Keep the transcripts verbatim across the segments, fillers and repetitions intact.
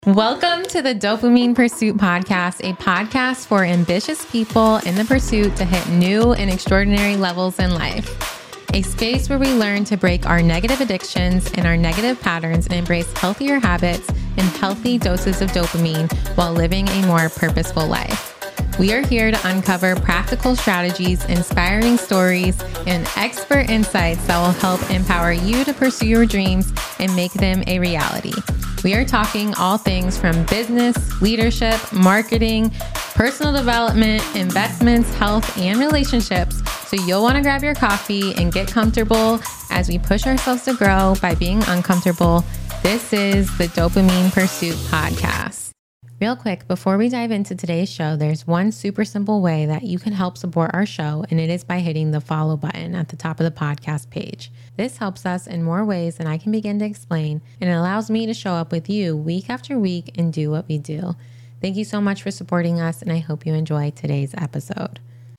Welcome to the Dopamine Pursuit Podcast, a podcast for ambitious people in the pursuit to hit new and extraordinary levels in life. A space where we learn to break our negative addictions and our negative patterns and embrace healthier habits and healthy doses of dopamine while living a more purposeful life. We are here to uncover practical strategies, inspiring stories, and expert insights that will help empower you to pursue your dreams and make them a reality. We are talking all things from business, leadership, marketing, personal development, investments, health, and relationships. So you'll want to grab your coffee and get comfortable as we push ourselves to grow by being uncomfortable. This is the Dopamine Pursuit Podcast. Real quick, before we dive into today's show, there's one super simple way that you can help support our show, and it is by hitting the follow button at the top of the podcast page. This helps us in more ways than I can begin to explain, and it allows me to show up with you week after week and do what we do. Thank you so much for supporting us, and I hope you enjoy today's episode.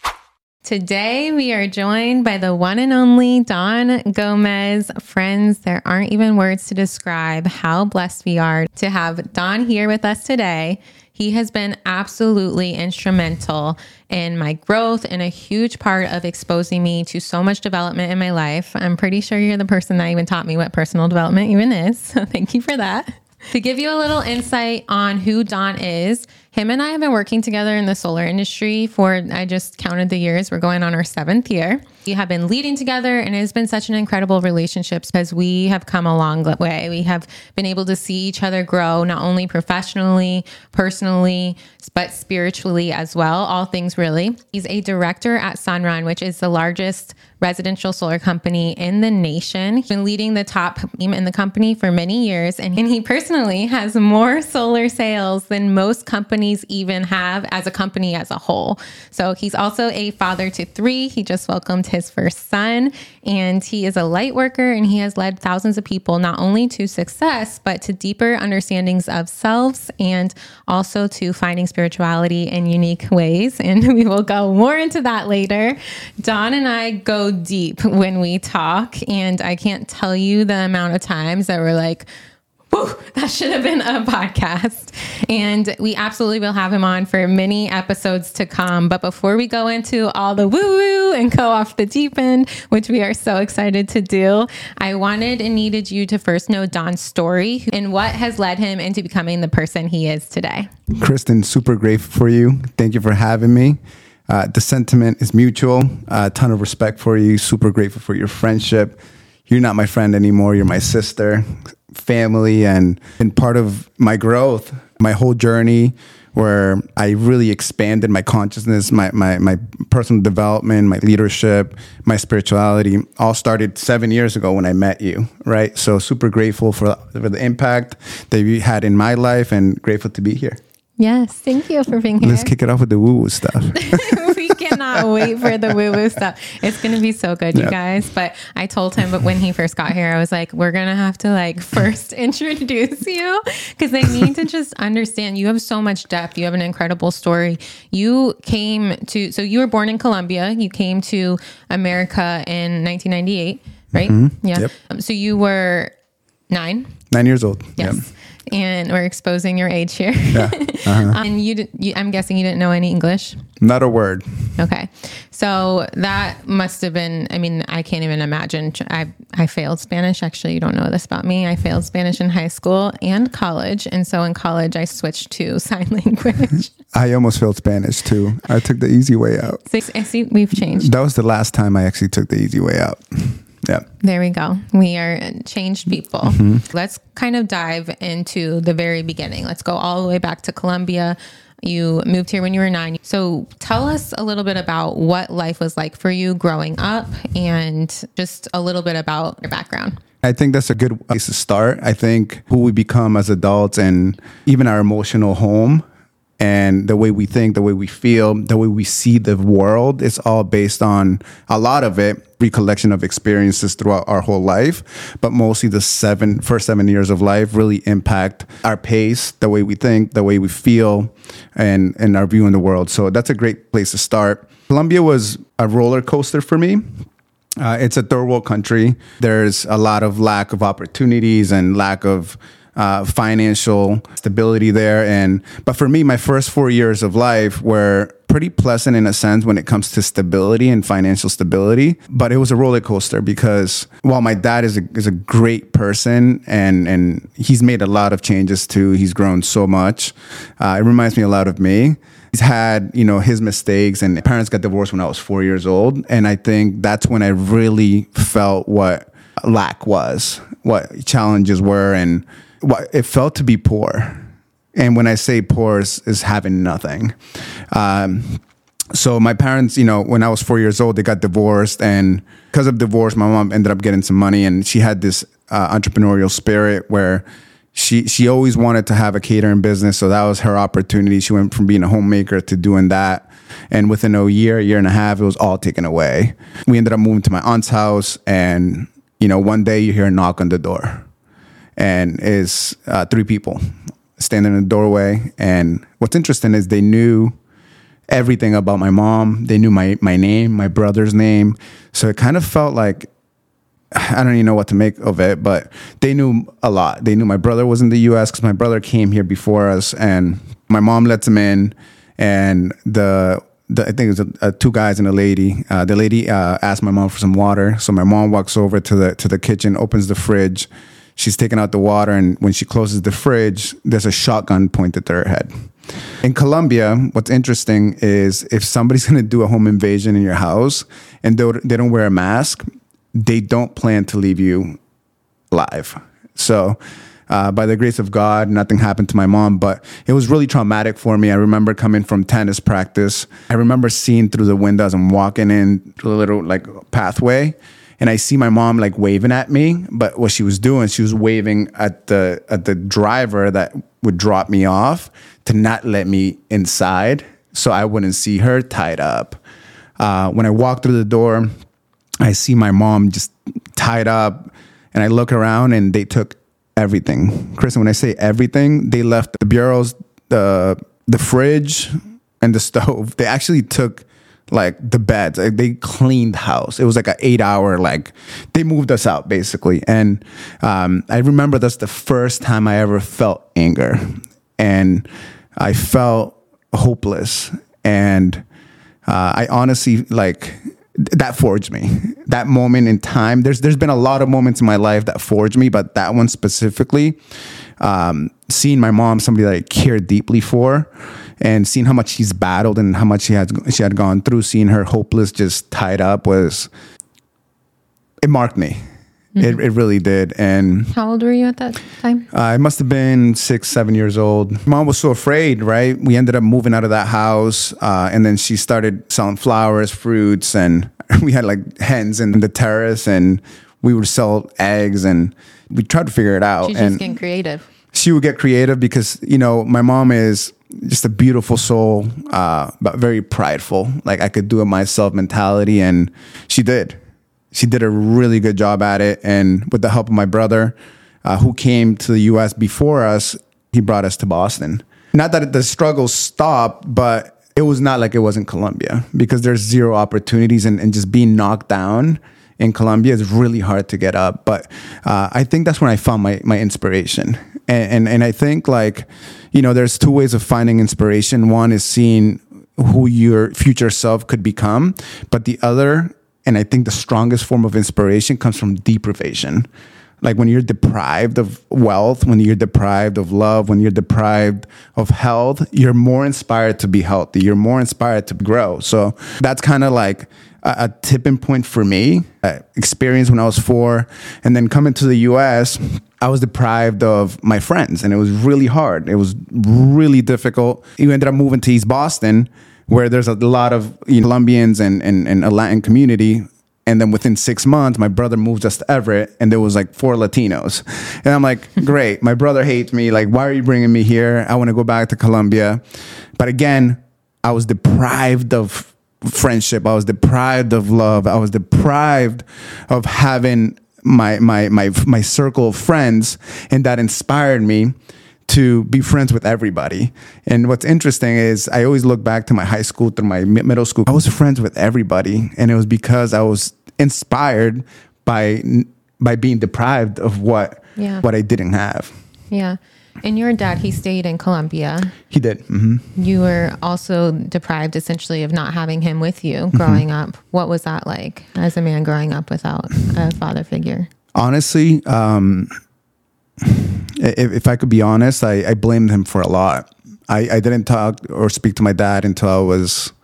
Today, we are joined by the one and only Don Gomez. Friends, there aren't even words to describe how blessed we are to have Don here with us today. He has been absolutely instrumental in my growth and a huge part of exposing me to so much development in my life. I'm pretty sure you're the person that even taught me what personal development even is. So thank you for that. To give you a little insight on who Don is, him and I have been working together in the solar industry for, I just counted the years, we're going on our seventh year. We have been leading together, and it has been such an incredible relationship because we have come a long way. We have been able to see each other grow, not only professionally, personally, but spiritually as well, all things really. He's a director at Sunrun, which is the largest residential solar company in the nation. He's been leading the top team in the company for many years, and he personally has more solar sales than most companies even have as a company as a whole. So he's also a father to three. He just welcomed his first son, and he is a light worker, and he has led thousands of people not only to success, but to deeper understandings of selves and also to finding spirituality in unique ways. And we will go more into that later. Don and I go deep when we talk, and I can't tell you the amount of times that we're like, whew, that should have been a podcast. And we absolutely will have him on for many episodes to come. But before we go into all the woo-woo and go off the deep end, which we are so excited to do, I wanted and needed you to first know Don's story and what has led him into becoming the person he is today. Kristen, super grateful for you. Thank you for having me. Uh, the sentiment is mutual. A ton of respect for you. Super grateful for your friendship. You're not my friend anymore. You're my sister, family, and been part of my growth, my whole journey where I really expanded my consciousness, my, my, my personal development, my leadership, my spirituality, all started seven years ago when I met you, right? So super grateful for, for the impact that you had in my life and grateful to be here. Yes, thank you for being here. Let's kick it off with the woo-woo stuff. We cannot wait for the woo-woo stuff. It's going to be so good, you yep. guys. But I told him, but when he first got here, I was like, we're going to have to like first introduce you because they need to just understand you have so much depth. You have an incredible story. You came to, so you were born in Colombia. You came to America in nineteen ninety-eight, right? Mm-hmm. Yeah. Yep. Um, so you were nine? Nine years old. Yes. Yep. And we're exposing your age here. Yeah. Uh-huh. And you, you, I'm guessing you didn't know any English? Not a word. Okay. So that must have been, I mean, I can't even imagine. I, I failed Spanish. Actually, you don't know this about me. I failed Spanish in high school and college. And so in college, I switched to sign language. I almost failed Spanish too. I took the easy way out. So, I see we've changed. That was the last time I actually took the easy way out. Yeah. There we go. We are changed people. Mm-hmm. Let's kind of dive into the very beginning. Let's go all the way back to Colombia. You moved here when you were nine. So tell us a little bit about what life was like for you growing up and just a little bit about your background. I think that's a good place to start. I think who we become as adults and even our emotional home and the way we think, the way we feel, the way we see the world, it's all based on a lot of it, recollection of experiences throughout our whole life. But mostly the seven first seven years of life really impact our pace, the way we think, the way we feel, and, and our view in the world. So that's a great place to start. Colombia was a roller coaster for me. Uh, it's a third world country. There's a lot of lack of opportunities and lack of uh, financial stability there. And but for me, my first four years of life were pretty pleasant in a sense when it comes to stability and financial stability. But it was a roller coaster because while my dad is a, is a great person and, and he's made a lot of changes too, he's grown so much. Uh, it reminds me a lot of me. He's had, you know, his mistakes, and my parents got divorced when I was four years old. And I think that's when I really felt what lack was, what challenges were, and what it felt to be poor. And when I say poor is, is having nothing. Um, so my parents, you know, when I was four years old, they got divorced. And because of divorce, my mom ended up getting some money. And she had this uh, entrepreneurial spirit where she she always wanted to have a catering business. So that was her opportunity. She went from being a homemaker to doing that. And within a year, year and a half, it was all taken away. We ended up moving to my aunt's house. And, you know, one day you hear a knock on the door. And it's uh, three people standing in the doorway. And what's interesting is they knew everything about my mom. They knew my, my name, my brother's name. So it kind of felt like, I don't even know what to make of it, but they knew a lot. They knew my brother was in the U S because my brother came here before us, and my mom lets him in. And the, the I think it was a, a two guys and a lady. Uh, the lady uh, asked my mom for some water. So my mom walks over to the to the kitchen, opens the fridge. She's taking out the water, and when she closes the fridge, there's a shotgun pointed to her head. In Colombia, what's interesting is if somebody's going to do a home invasion in your house and they they don't wear a mask, they don't plan to leave you alive. So uh, by the grace of God, nothing happened to my mom, but it was really traumatic for me. I remember coming from tennis practice. I remember seeing through the windows and walking in a little like pathway. And I see my mom like waving at me, but what she was doing, she was waving at the at the driver that would drop me off to not let me inside, so I wouldn't see her tied up. Uh, when I walk through the door, I see my mom just tied up, and I look around, and they took everything. Kristen, when I say everything, they left the bureaus, the the fridge, and the stove. They actually took like the beds. Like, they cleaned the house. It was like an eight hour, like they moved us out basically. And um, I remember that's the first time I ever felt anger, and I felt hopeless. And uh, I honestly like that forged me. That moment in time, there's there's been a lot of moments in my life that forged me, but that one specifically, um, seeing my mom, somebody that I cared deeply for, and seeing how much she's battled and how much she had she had gone through, seeing her hopeless, just tied up, was it marked me. Mm-hmm. It it really did. And how old were you at that time? Uh, I must have been six, seven years old. Mom was so afraid, right? We ended up moving out of that house, uh, and then she started selling flowers, fruits, and we had like hens in the terrace, and we would sell eggs, and we tried to figure it out. She's and just getting creative. She would get creative because, you know, my mom is just a beautiful soul, uh, but very prideful. Like I could do it myself mentality, and she did. She did a really good job at it. And with the help of my brother, uh, who came to the U S before us, he brought us to Boston. Not that the struggle stopped, but it was not like it was in Colombia, because there's zero opportunities, and, and just being knocked down in Colombia is really hard to get up. But uh, I think that's when I found my, my inspiration. And, and, and I think like, you know, there's two ways of finding inspiration. One is seeing who your future self could become, but the other, and I think the strongest form of inspiration, comes from deprivation. Like when you're deprived of wealth, when you're deprived of love, when you're deprived of health, you're more inspired to be healthy. You're more inspired to grow. So that's kind of like a, a tipping point for me. I experienced when I was four, and then coming to the U S, I was deprived of my friends, and it was really hard. It was really difficult. You ended up moving to East Boston, where there's a lot of, you know, Colombians and, and, and a Latin community. And then within six months, my brother moved us to Everett, and there was like four Latinos. And I'm like, great, my brother hates me. Like, why are you bringing me here? I want to go back to Colombia. But again, I was deprived of friendship. I was deprived of love. I was deprived of having my my my my circle of friends, and that inspired me to be friends with everybody. And what's interesting is I always look back to my high school, through my middle school. I was friends with everybody, and it was because I was inspired by by being deprived of what yeah. what I didn't have. Yeah. And your dad, he stayed in Colombia. He did. Mm-hmm. You were also deprived essentially of not having him with you growing mm-hmm. up. What was that like as a man growing up without a father figure? Honestly, um, if, if I could be honest, I, I blamed him for a lot. I, I didn't talk or speak to my dad until I was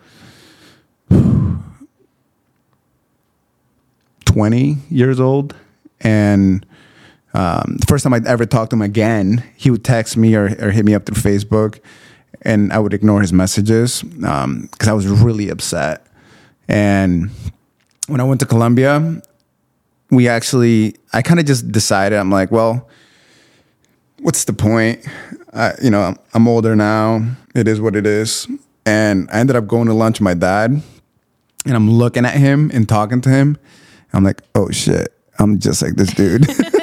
twenty years old. And um, the first time I'd ever talked to him again, he would text me or, or hit me up through Facebook, and I would ignore his messages because um, I was really upset. And when I went to Colombia, we actually, I kind of just decided, I'm like, well, what's the point? I, you know, I'm, I'm older now. It is what it is. And I ended up going to lunch with my dad, and I'm looking at him and talking to him. I'm like, oh shit, I'm just like this dude.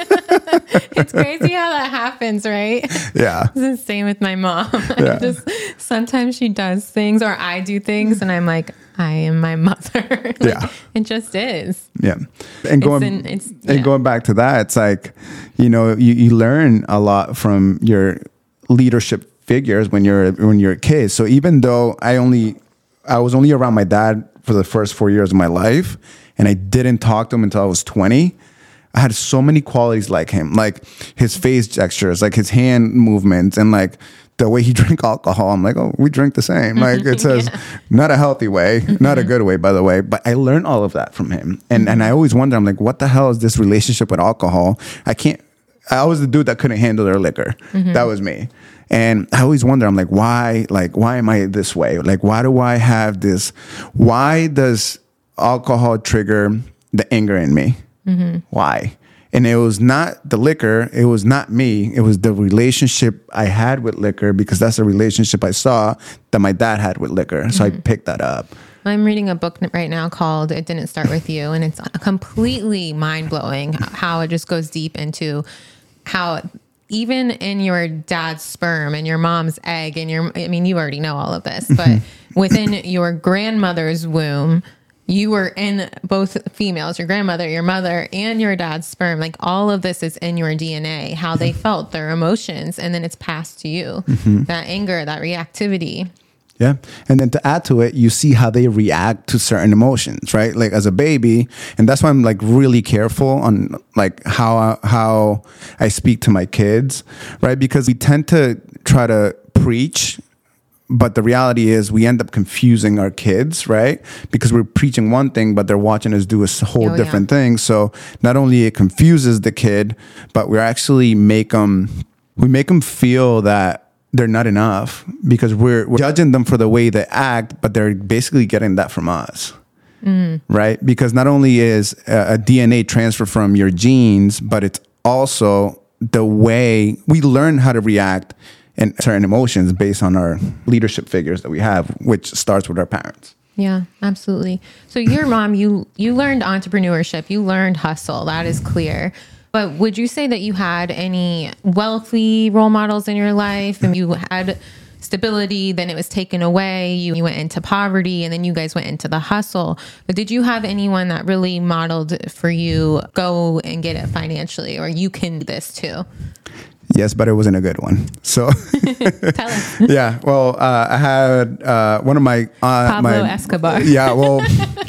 It's crazy how that happens, right? Yeah. It's the same with my mom. Yeah. Just sometimes she does things or I do things and I'm like, I am my mother. Like, yeah. It just is. Yeah. And going it's an, it's, yeah. and going back to that, it's like, you know, you, you learn a lot from your leadership figures when you're when you're a kid. So even though I only I was only around my dad for the first four years of my life, and I didn't talk to him until I was twenty, I had so many qualities like him, like his face gestures, like his hand movements, and like the way he drank alcohol. I'm like, oh, we drink the same. Like it says, yeah. Not a healthy way, mm-hmm. not a good way, by the way. But I learned all of that from him. And mm-hmm. and I always wonder, I'm like, what the hell is this relationship with alcohol? I can't, I was the dude that couldn't handle their liquor. Mm-hmm. That was me. And I always wonder, I'm like, why, like, why am I this way? Like, why do I have this? Why does alcohol trigger the anger in me? Mm-hmm. Why? And it was not the liquor. It was not me. It was the relationship I had with liquor, because that's the relationship I saw that my dad had with liquor. So mm-hmm. I picked that up. I'm reading a book right now called It Didn't Start With You. And it's completely mind-blowing how it just goes deep into how even in your dad's sperm and your mom's egg and your, I mean, you already know all of this, but within your grandmother's womb, you were in both females, your grandmother, your mother, and your dad's sperm. Like all of this is in your D N A, how they felt, their emotions, and then it's passed to you. Mm-hmm. That anger, that reactivity. Yeah. And then to add to it, you see how they react to certain emotions, right? Like as a baby. And that's why I'm like really careful on like how, how I speak to my kids, right? Because we tend to try to preach, but the reality is we end up confusing our kids, right? Because we're preaching one thing, but they're watching us do a whole oh, different yeah. thing. So not only it confuses the kid, but we actually make them, we make them feel that they're not enough, because we're, we're judging them for the way they act, but they're basically getting that from us, mm. right? Because not only is a, a D N A transfer from your genes, but it's also the way we learn how to react and certain emotions based on our leadership figures that we have, which starts with our parents. Yeah, absolutely. So your mom, you you learned entrepreneurship, you learned hustle, that is clear. But would you say that you had any wealthy role models in your life, and you had stability, then it was taken away, you, you went into poverty, and then you guys went into the hustle? But did you have anyone that really modeled for you, go and get it financially, or you can do this too? Yes, but it wasn't a good one. So, tell us. Yeah, well, uh, I had uh, one of my uh, Pablo my, Escobar. Yeah, well,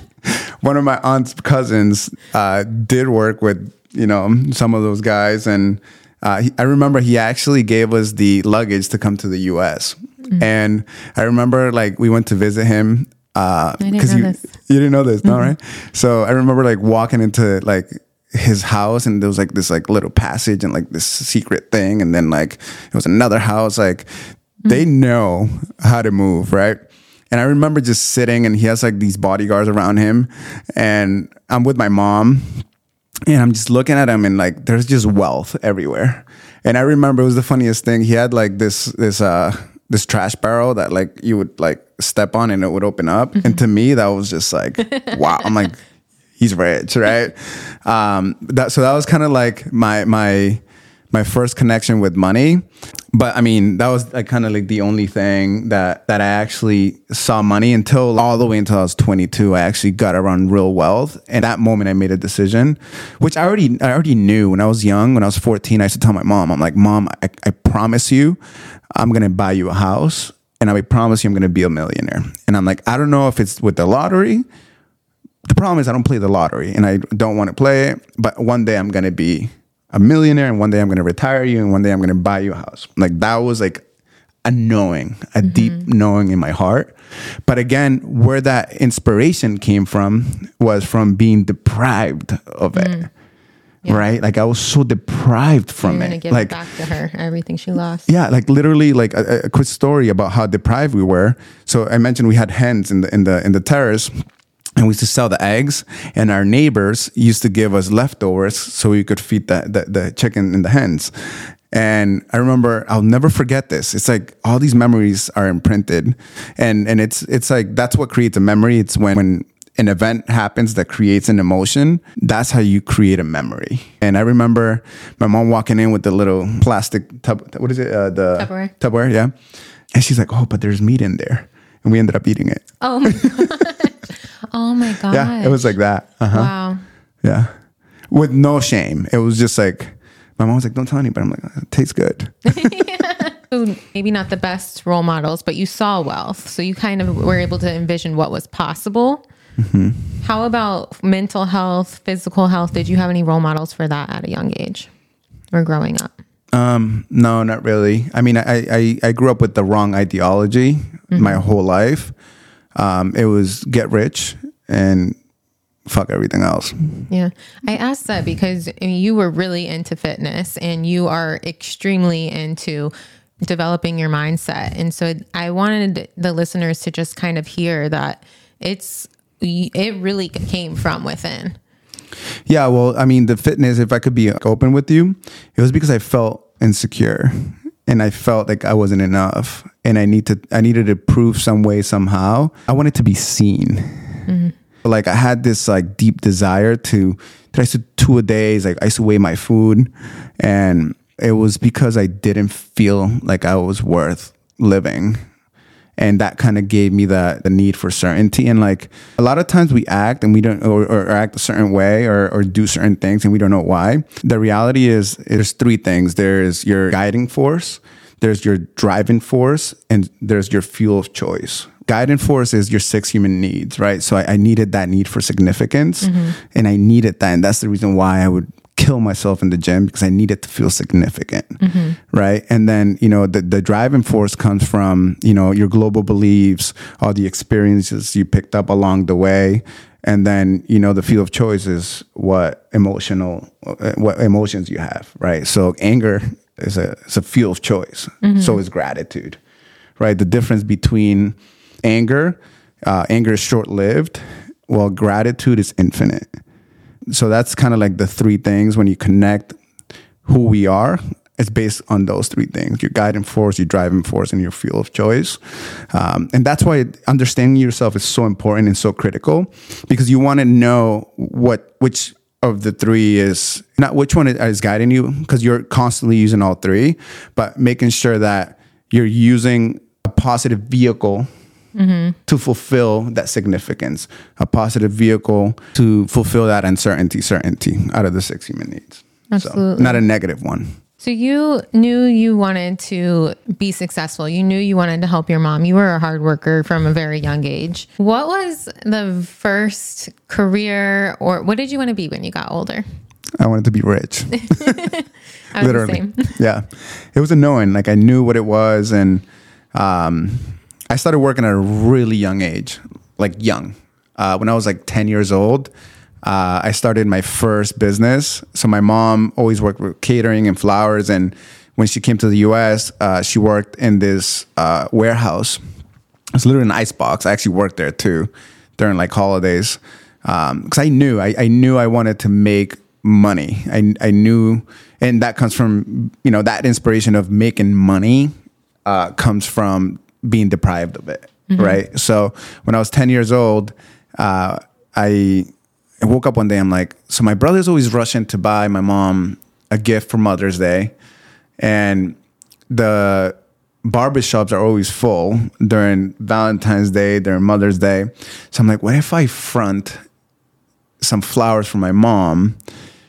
one of my aunt's cousins uh, did work with, you know, some of those guys, and uh, he, I remember he actually gave us the luggage to come to the U S Mm-hmm. And I remember like we went to visit him. Uh, I didn't know you, this. You didn't know this, mm-hmm. no, right? So I remember like walking into like his house, and there was like this like little passage and like this secret thing, and then like it was another house. Like mm-hmm. they know how to move, right? And I remember just sitting, and he has like these bodyguards around him, and I'm with my mom, and I'm just looking at him, and like there's just wealth everywhere. And I remember it was the funniest thing. He had like this this uh this trash barrel that like you would like step on and it would open up. Mm-hmm. And to me, that was just like, wow. I'm like, he's rich, right? Um, that so that was kind of like my my my first connection with money. But I mean, that was like kind of like the only thing that, that I actually saw money until all the way until I was twenty-two. I actually got around real wealth. And that moment I made a decision, which I already, I already knew when I was young. When I was fourteen, I used to tell my mom, I'm like, Mom, I, I promise you, I'm going to buy you a house. And I promise you I'm going to be a millionaire. And I'm like, I don't know if it's with the lottery. The problem is I don't play the lottery and I don't want to play it. But one day I'm going to be a millionaire, and one day I'm going to retire you, and one day I'm going to buy you a house. Like that was like a knowing, a mm-hmm. deep knowing in my heart. But again, where that inspiration came from was from being deprived of it. Mm. Yeah. Right? Like I was so deprived from You're it. Gonna give like it back to her, everything she lost. Yeah, like literally, like a, a quick story about how deprived we were. So I mentioned we had hens in the in the in the terrace. And we used to sell the eggs, and our neighbors used to give us leftovers so we could feed the, the, the chicken and the hens. And I remember, I'll never forget this. It's like all these memories are imprinted, and and it's it's like that's what creates a memory. It's when, when an event happens that creates an emotion. That's how you create a memory. And I remember my mom walking in with the little plastic tub. What is it? Uh, the Tupperware. Tupperware, yeah. And she's like, "Oh, but there's meat in there," and we ended up eating it. Oh my god. Oh my god. Yeah, it was like that. Uh-huh. Wow. Yeah. With no shame. It was just like, my mom was like, don't tell anybody. I'm like, it tastes good. Yeah. So maybe not the best role models, but you saw wealth. So you kind of were able to envision what was possible. Mm-hmm. How about mental health, physical health? Did you have any role models for that at a young age or growing up? Um, no, not really. I mean, I, I, I grew up with the wrong ideology mm-hmm. my whole life. Um, it was get rich and fuck everything else. Yeah. I asked that because I mean, you were really into fitness and you are extremely into developing your mindset. And so I wanted the listeners to just kind of hear that it's, it really came from within. Yeah. Well, I mean, the fitness, if I could be open with you, it was because I felt insecure. And I felt like I wasn't enough, and I need to. I needed to prove some way, somehow. I wanted to be seen. Mm-hmm. Like I had this like deep desire to. I used to two a days. Like I used to weigh my food, and it was because I didn't feel like I was worth living, and that kind of gave me the the need for certainty. And like a lot of times we act and we don't, or, or act a certain way, or or do certain things, and we don't know why. The reality is, there's three things. There's your guiding force, there's your driving force, and there's your fuel of choice. Guiding force is your six human needs, right? So I, I needed that need for significance, mm-hmm. and I needed that, and that's the reason why I would kill myself in the gym, because I needed to feel significant, mm-hmm. right? And then, you know, the, the driving force comes from, you know, your global beliefs, all the experiences you picked up along the way. And then, you know, the field of choice is what emotional, what emotions you have, right? So anger is a, is a field of choice. Mm-hmm. So is gratitude, right? The difference between anger, uh, anger is short-lived, while gratitude is infinite. So that's kind of like the three things when you connect who we are. It's based on those three things: your guiding force, your driving force, and your fuel of choice. Um, and that's why understanding yourself is so important and so critical, because you want to know what which of the three is, not which one is guiding you, because you're constantly using all three, but making sure that you're using a positive vehicle Mm-hmm. to fulfill that significance, a positive vehicle to fulfill that uncertainty, certainty out of the six human needs. Absolutely. So, not a negative one. So you knew you wanted to be successful. You knew you wanted to help your mom. You were a hard worker from a very young age. What was the first career, or what did you want to be when you got older? I wanted to be rich. I was Literally. The same. Yeah. It was a knowing. Like I knew what it was, and um I started working at a really young age, like young. Uh, when I was like ten years old, uh, I started my first business. So my mom always worked with catering and flowers. And when she came to the U S, uh, she worked in this uh, warehouse. It's literally an ice box. I actually worked there too during like holidays. Um, cause I knew, I, I knew I wanted to make money. I, I knew, and that comes from, you know, that inspiration of making money uh, comes from being deprived of it, mm-hmm. right? So when I was ten years old, uh, I, I woke up one day, I'm like, so my brother's always rushing to buy my mom a gift for Mother's Day, and the barbershops are always full during Valentine's Day, during Mother's Day. So I'm like, what if I front some flowers for my mom,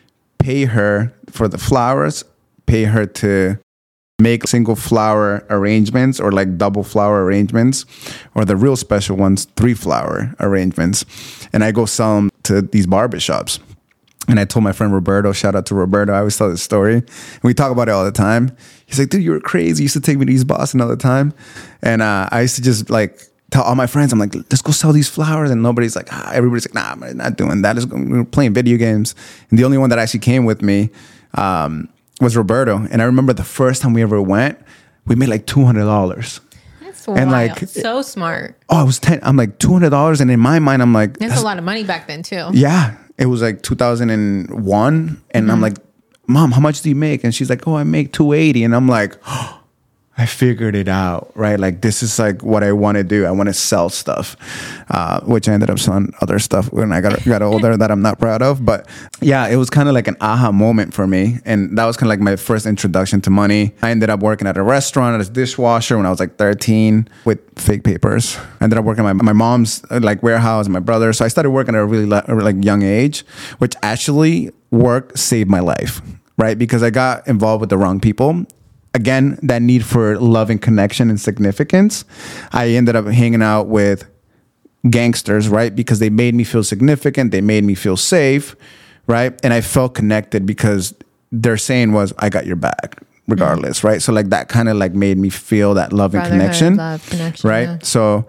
pay her for the flowers, pay her to make single flower arrangements or like double flower arrangements, or the real special ones, three flower arrangements. And I go sell them to these barbershops. And I told my friend Roberto, shout out to Roberto, I always tell this story. And we talk about it all the time. He's like, dude, you were crazy. You used to take me to East Boston all the time. And uh, I used to just like tell all my friends, I'm like, let's go sell these flowers. And nobody's like, ah, everybody's like, nah, I'm not doing that. We were playing video games. And the only one that actually came with me um, was Roberto. And I remember the first time we ever went, we made like two hundred dollars. That's wild. And like, so smart. Oh, it was ten. I'm like two hundred dollars. And in my mind, I'm like, that's, that's a lot of money back then too. Yeah. It was like two thousand one. And mm-hmm. I'm like, Mom, how much do you make? And she's like, oh, I make two eighty. And I'm like, oh, I figured it out, right? Like, this is like what I want to do. I want to sell stuff, uh, which I ended up selling other stuff when I got got older that I'm not proud of. But yeah, it was kind of like an aha moment for me. And that was kind of like my first introduction to money. I ended up working at a restaurant as a dishwasher when I was like thirteen with fake papers. I ended up working at my, my mom's like warehouse and my brother. So I started working at a really like young age, which actually work saved my life, right? Because I got involved with the wrong people. Again, that need for love and connection and significance. I ended up hanging out with gangsters, right? Because they made me feel significant. They made me feel safe, right? And I felt connected because their saying was, I got your back regardless, mm-hmm. right? So like that kind of like made me feel that love and connection, love, connection, right? Yeah. So,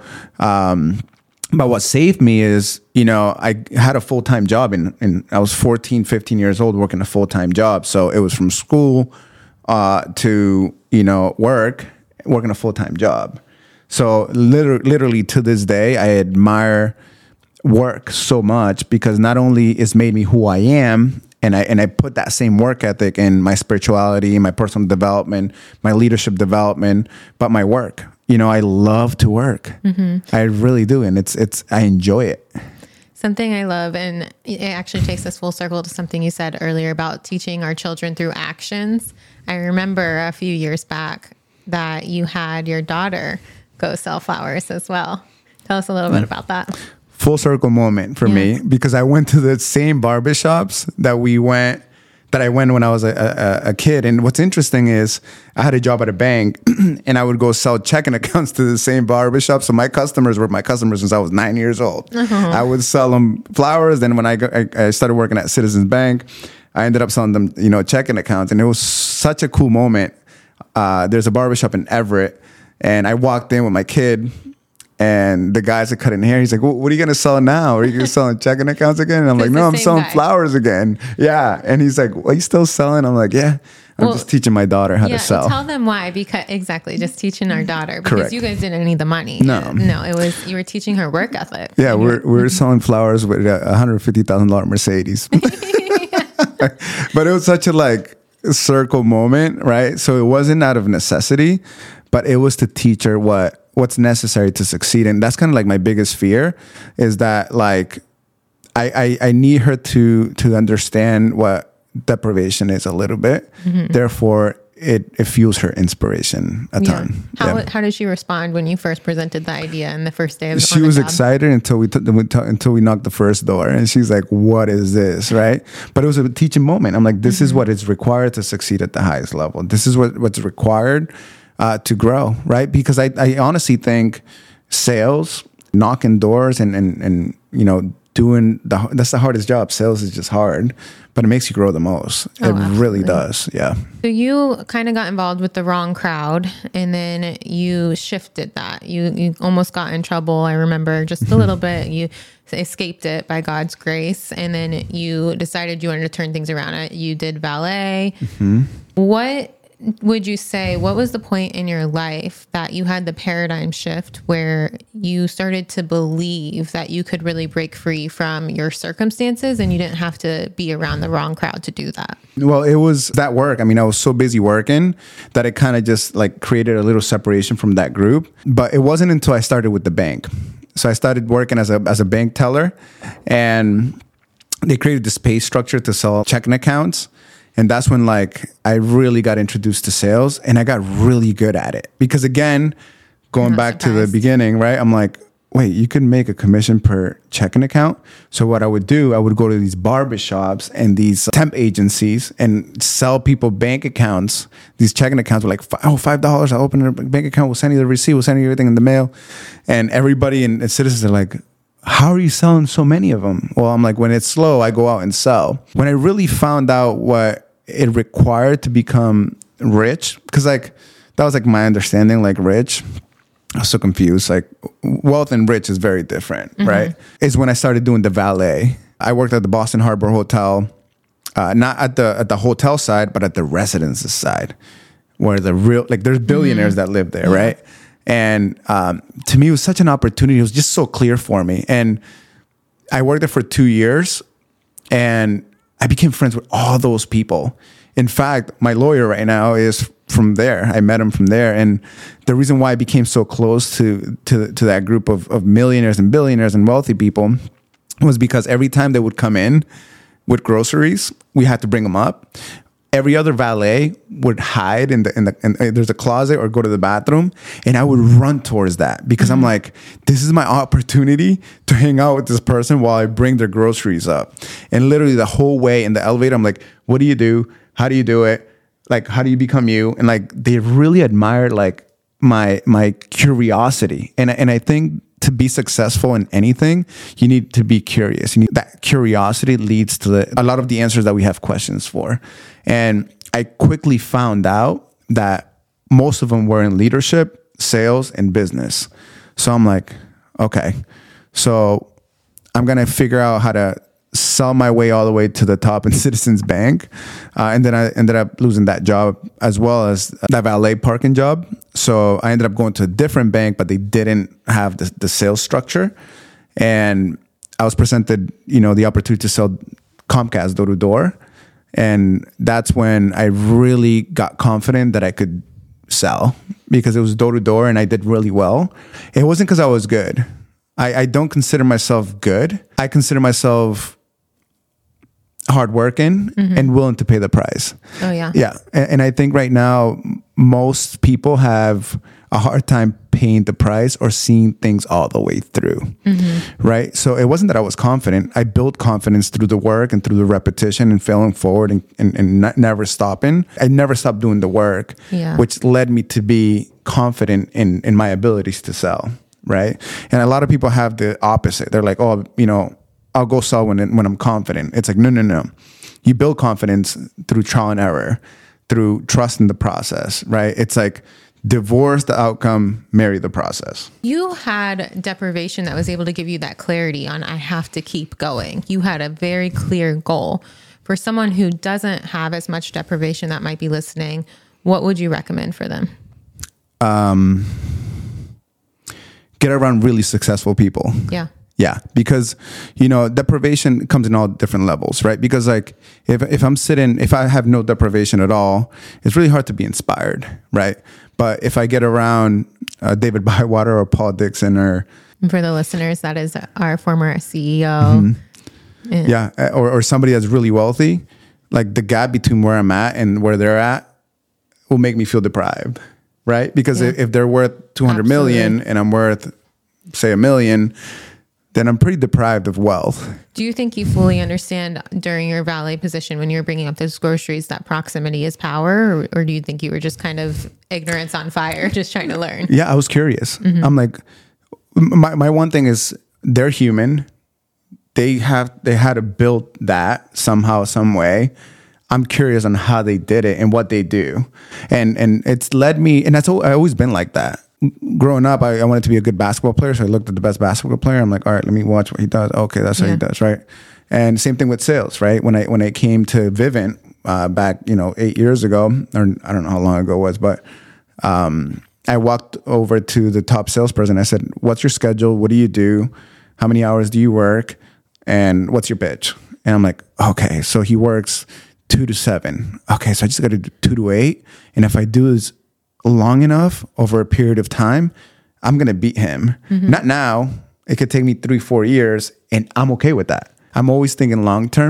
um, but what saved me is, you know, I had a full-time job and in, in, I was fourteen, fifteen years old working a full-time job. So it was from school Uh, to, you know, work, working a full-time job. So literally, literally to this day, I admire work so much because not only it's made me who I am, and I and I put that same work ethic in my spirituality, my personal development, my leadership development, but my work. You know, I love to work. Mm-hmm. I really do, and it's it's I enjoy it. Something I love, and it actually takes us full circle to something you said earlier about teaching our children through actions. I remember a few years back that you had your daughter go sell flowers as well. Tell us a little bit about that. Full circle moment for yes. me, because I went to the same barbershops that we went, that I went when I was a, a, a kid. And what's interesting is I had a job at a bank and I would go sell checking accounts to the same barbershop. So my customers were my customers since I was nine years old. Uh-huh. I would sell them flowers. Then when I, go, I, I started working at Citizens Bank, I ended up selling them, you know, checking accounts. And it was such a cool moment. Uh, there's a barbershop in Everett and I walked in with my kid. And the guys are cutting hair. He's like, well, what are you going to sell now? Are you going to sell checking accounts again? And I'm like, no, I'm selling guy. flowers again. Yeah. And he's like, well, are you still selling? I'm like, yeah. I'm well, just teaching my daughter how yeah, to sell. Tell them why. Because exactly. Just teaching our daughter. Because Correct. You guys didn't need the money. No. No, it was, you were teaching her work ethic. Yeah. We're, we're mm-hmm. selling flowers with a one hundred fifty thousand dollars Mercedes. But it was such a like circle moment, right? So it wasn't out of necessity, but it was to teach her what, what's necessary to succeed. And that's kind of like my biggest fear is that like I, I, I need her to to understand what deprivation is a little bit. Mm-hmm. Therefore, it, it fuels her inspiration a yeah. ton. How yeah. how did she respond when you first presented the idea and the first day of She was job? excited until we, t- we t- until we knocked the first door. And she's like, what is this, right? But it was a teaching moment. I'm like, this mm-hmm. is what is required to succeed at the highest level. This is what, what's required Uh, to grow, right? Because I, I honestly think sales, knocking doors and, and, and you know, doing the, that's the hardest job. Sales is just hard, but it makes you grow the most. Oh, it absolutely. really does. Yeah. So you kind of got involved with the wrong crowd and then you shifted that. You, you almost got in trouble. I remember just a little bit, you escaped it by God's grace. And then you decided you wanted to turn things around. You did ballet. Mm-hmm. What would you say, what was the point in your life that you had the paradigm shift where you started to believe that you could really break free from your circumstances and you didn't have to be around the wrong crowd to do that? Well, it was that work. I mean, I was so busy working that it kind of just like created a little separation from that group. But it wasn't until I started with the bank. So I started working as a as a bank teller and they created this pay structure to sell checking accounts. And that's when like I really got introduced to sales and I got really good at it. Because again, going back surprised. to the beginning, right? I'm like, wait, you can make a commission per checking account. So what I would do, I would go to these barbershops and these temp agencies and sell people bank accounts. These checking accounts were like, oh, five dollars. I open a bank account. We'll send you the receipt. We'll send you everything in the mail. And everybody in and citizens are like, how are you selling so many of them? Well, I'm like, when it's slow, I go out and sell. When I really found out what it required to become rich, because like that was like my understanding, like rich. I was so confused. Like wealth and rich is very different, mm-hmm. right? Is when I started doing the valet. I worked at the Boston Harbor Hotel, uh, not at the at the hotel side, but at the residences side, where the real like there's billionaires mm-hmm. that live there, yeah. right? And um, to me, it was such an opportunity. It was just so clear for me. And I worked there for two years, and I became friends with all those people. In fact, my lawyer right now is from there. I met him from there. And the reason why I became so close to to, to that group of, of millionaires and billionaires and wealthy people was because every time they would come in with groceries, we had to bring them up. Every other valet would hide in the in the in, uh, there's a closet or go to the bathroom, and I would run towards that because mm-hmm. I'm like, this is my opportunity to hang out with this person while I bring their groceries up. And literally the whole way in the elevator, I'm like, what do you do? How do you do it? Like, how do you become you? And like, they really admired like my my curiosity. And and I think to be successful in anything, you need to be curious. You need, that curiosity leads to the, a lot of the answers that we have questions for. And I quickly found out that most of them were in leadership, sales, and business. So I'm like, okay, so I'm going to figure out how to sell my way all the way to the top in Citizens Bank. Uh, and then I ended up losing that job as well as that valet parking job. So I ended up going to a different bank, but they didn't have the, the sales structure. And I was presented, you know, the opportunity to sell Comcast door to door. And that's when I really got confident that I could sell because it was door to door and I did really well. It wasn't because I was good. I, I don't consider myself good. I consider myself hardworking mm-hmm. and willing to pay the price. Oh yeah. Yeah. And, and I think right now, most people have a hard time paying the price or seeing things all the way through. Mm-hmm. Right. So it wasn't that I was confident. I built confidence through the work and through the repetition and failing forward and, and, and not, never stopping. I never stopped doing the work, yeah. which led me to be confident in, in my abilities to sell. Right. And a lot of people have the opposite. They're like, oh, you know, I'll go sell when when I'm confident. It's like, no, no, no. You build confidence through trial and error, through trust in the process, right? It's like divorce the outcome, marry the process. You had deprivation that was able to give you that clarity on I have to keep going. You had a very clear goal. For someone who doesn't have as much deprivation that might be listening, what would you recommend for them? Um, get around really successful people. Yeah. Yeah, because, you know, deprivation comes in all different levels, right? Because like if if I'm sitting, if I have no deprivation at all, it's really hard to be inspired, right? But if I get around uh, David Bywater or Paul Dixon or... For the listeners, that is our former C E O. Mm-hmm. Yeah, yeah or, or somebody that's really wealthy, like the gap between where I'm at and where they're at will make me feel deprived, right? Because yeah. if they're worth two hundred Absolutely. Million and I'm worth, say, a million... then I'm pretty deprived of wealth. Do you think you fully understand during your valet position when you're bringing up those groceries that proximity is power? Or, or do you think you were just kind of ignorance on fire, just trying to learn? Yeah, I was curious. Mm-hmm. I'm like, my, my one thing is they're human. They have, they had to build that somehow, some way. I'm curious on how they did it and what they do. And, and it's led me, and that's I always been like that. Growing up, I, I wanted to be a good basketball player. So I looked at the best basketball player. I'm like, all right, let me watch what he does. Okay, that's yeah. how he does, right? And same thing with sales, right? When I when I came to Vivint uh, back, you know, eight years ago, or I don't know how long ago it was, but um, I walked over to the top salesperson. I said, what's your schedule? What do you do? How many hours do you work? And what's your pitch? And I'm like, okay, so he works two to seven. Okay, so I just got to do two to eight. And if I do this long enough over a period of time, I'm going to beat him. Mm-hmm. Not now. It could take me three, four years and I'm okay with that. I'm always thinking long-term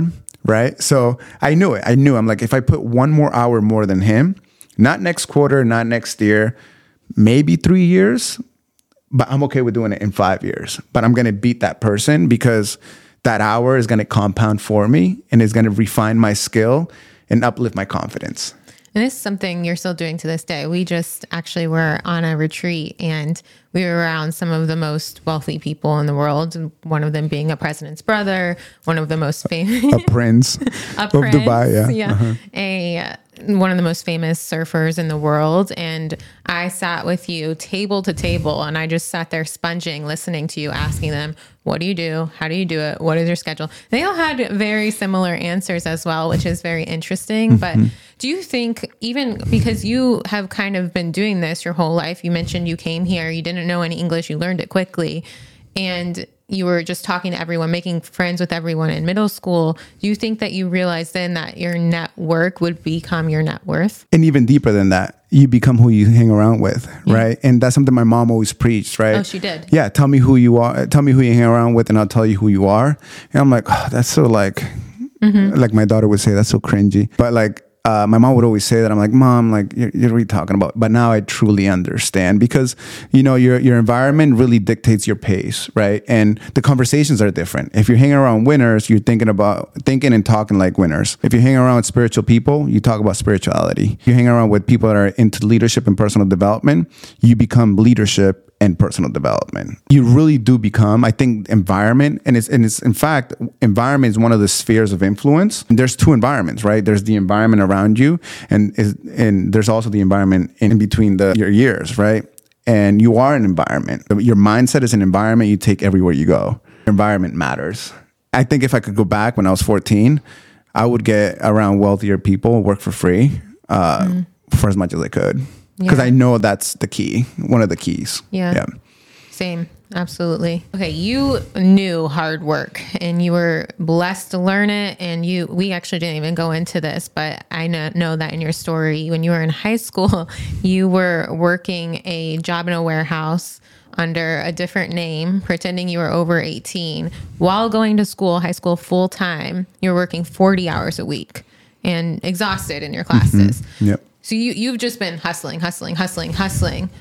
right? So I knew it. I knew. I'm like, if I put one more hour more than him, not next quarter, not next year, maybe three years, but I'm okay with doing it in five years. But I'm going to beat that person because that hour is going to compound for me and is going to refine my skill and uplift my confidence. And this is something you're still doing to this day. We just actually were on a retreat and we were around some of the most wealthy people in the world. One of them being a president's brother, one of the most famous, a prince a of prince, Dubai, yeah, yeah. Uh-huh. a one of the most famous surfers in the world. And I sat with you table to table and I just sat there sponging, listening to you, asking them, what do you do? How do you do it? What is your schedule? They all had very similar answers as well, which is very interesting. Mm-hmm. But do you think, even because you have kind of been doing this your whole life, you mentioned you came here, you didn't know any English, you learned it quickly, and you were just talking to everyone, making friends with everyone in middle school. Do you think that you realized then that your network would become your net worth? And even deeper than that, you become who you hang around with, yeah. right? And that's something my mom always preached, right? Oh, she did? Yeah, tell me who you are. Tell me who you hang around with and I'll tell you who you are. And I'm like, oh, that's so like, mm-hmm. like my daughter would say, that's so cringy. But like, Uh, my mom would always say that. I'm like, Mom, like, you're, you're really talking about. But now I truly understand because, you know, your your environment really dictates your pace, right? And the conversations are different. If you're hanging around winners, you're thinking about thinking and talking like winners. If you're hanging around with spiritual people, you talk about spirituality. If you're hanging around with people that are into leadership and personal development, you become leadership and personal development. You really do become, I think, environment, and it's and it's in fact, environment is one of the spheres of influence. And there's two environments, right? There's the environment around you, and is and there's also the environment in between the your ears, right? And you are an environment. Your mindset is an environment you take everywhere you go. Environment matters. I think if I could go back when I was fourteen, I would get around wealthier people, work for free, uh, mm. for as much as I could. Because yeah. I know that's the key, one of the keys. Yeah. yeah. Same. Absolutely. Okay. You knew hard work and you were blessed to learn it. And you, we actually didn't even go into this, but I know, know that in your story, when you were in high school, you were working a job in a warehouse under a different name, pretending you were over eighteen while going to school, high school full time. You're working forty hours a week and exhausted in your classes. Mm-hmm. Yep. So you, you've just been hustling, hustling, hustling, hustling,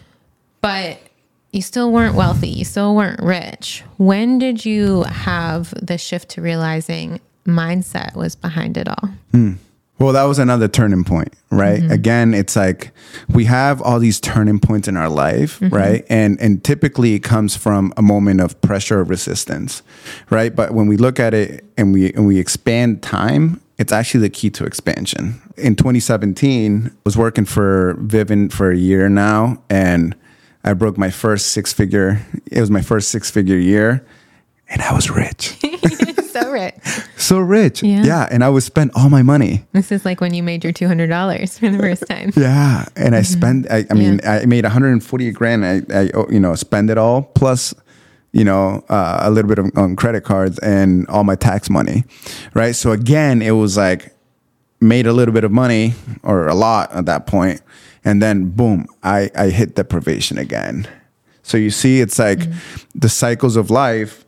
but you still weren't wealthy. You still weren't rich. When did you have the shift to realizing mindset was behind it all? Mm. Well, that was another turning point, right? Mm-hmm. Again, it's like we have all these turning points in our life, mm-hmm. right? And and typically it comes from a moment of pressure or resistance, right? But when we look at it and we and we expand time, it's actually the key to expansion. In twenty seventeen, I was working for Vivint for a year now, and I broke my first six figure. It was my first six figure year, and I was rich. So rich. So rich. Yeah. yeah. And I would spend all my money. This is like when you made your two hundred dollars for the first time. Yeah. And I mm-hmm. spent, I, I mean, yeah. I made one hundred forty grand. I, I, you know, spend it all plus, you know, uh, a little bit of, on credit cards and all my tax money. Right. So again, it was like made a little bit of money or a lot at that point. And then boom, I, I hit deprivation again. So you see, it's like mm-hmm. the cycles of life.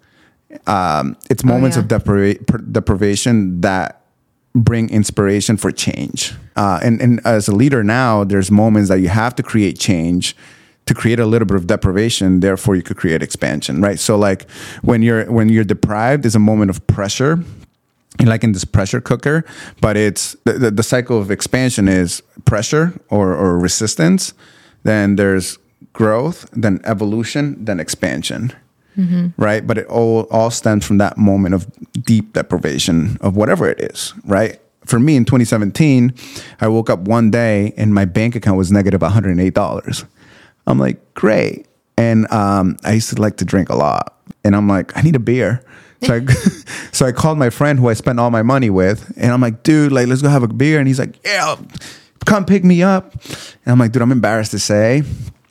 Um, it's moments oh, yeah. of depri- deprivation that bring inspiration for change. Uh, and, and as a leader now, there's moments that you have to create change to create a little bit of deprivation. Therefore, you could create expansion, right? So, like when you're when you're deprived, is a moment of pressure, like in this pressure cooker. But it's the, the, the cycle of expansion is pressure or, or resistance. Then there's growth, then evolution, then expansion. Mm-hmm. Right. But it all, all stems from that moment of deep deprivation of whatever it is. Right. For me in twenty seventeen, I woke up one day and my bank account was negative one hundred eight dollars. I'm like, great. And um, I used to like to drink a lot. And I'm like, I need a beer. So I, so I called my friend who I spent all my money with. And I'm like, dude, like, let's go have a beer. And he's like, yeah, come pick me up. And I'm like, dude, I'm embarrassed to say,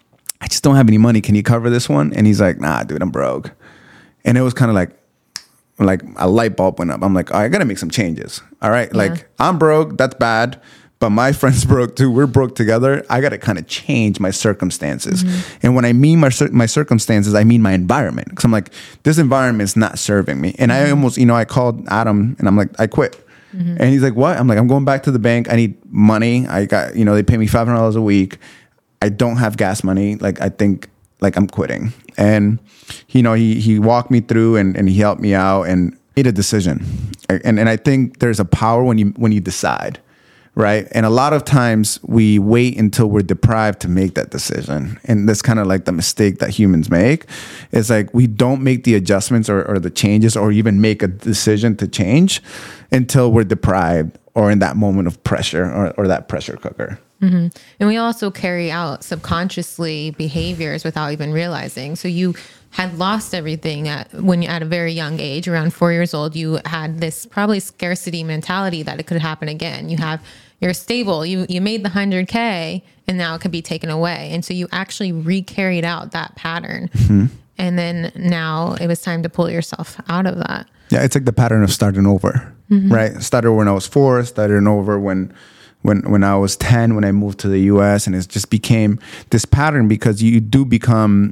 I just don't have any money. Can you cover this one? And he's like, nah, dude, I'm broke. And it was kind of like, like a light bulb went up. I'm like, oh, I got to make some changes. All right. Yeah. Like I'm broke. That's bad. But my friend's broke too. We're broke together. I got to kind of change my circumstances. Mm-hmm. And when I mean my my circumstances, I mean my environment. Because I'm like, this environment is not serving me. And mm-hmm. I almost, you know, I called Adam and I'm like, I quit. Mm-hmm. And he's like, what? I'm like, I'm going back to the bank. I need money. I got, you know, they pay me five hundred dollars a week. I don't have gas money. Like, I think like I'm quitting. And, you know, he, he walked me through and, and he helped me out and made a decision. And, and I think there's a power when you, when you decide. Right. And a lot of times we wait until we're deprived to make that decision. And that's kind of like the mistake that humans make. It's like we don't make the adjustments or, or the changes or even make a decision to change until we're deprived or in that moment of pressure or, or that pressure cooker. Mm-hmm. And we also carry out subconsciously behaviors without even realizing. So you had lost everything at when you at a very young age, around four years old. You had this probably scarcity mentality that it could happen again. You have you're stable. You you made the one hundred K and now it could be taken away. And so you actually re-carried out that pattern. Mm-hmm. And then now it was time to pull yourself out of that. Yeah, it's like the pattern of starting over, mm-hmm. right? Started when I was four, started over when when when I was ten, when I moved to the U S, and it just became this pattern because you do become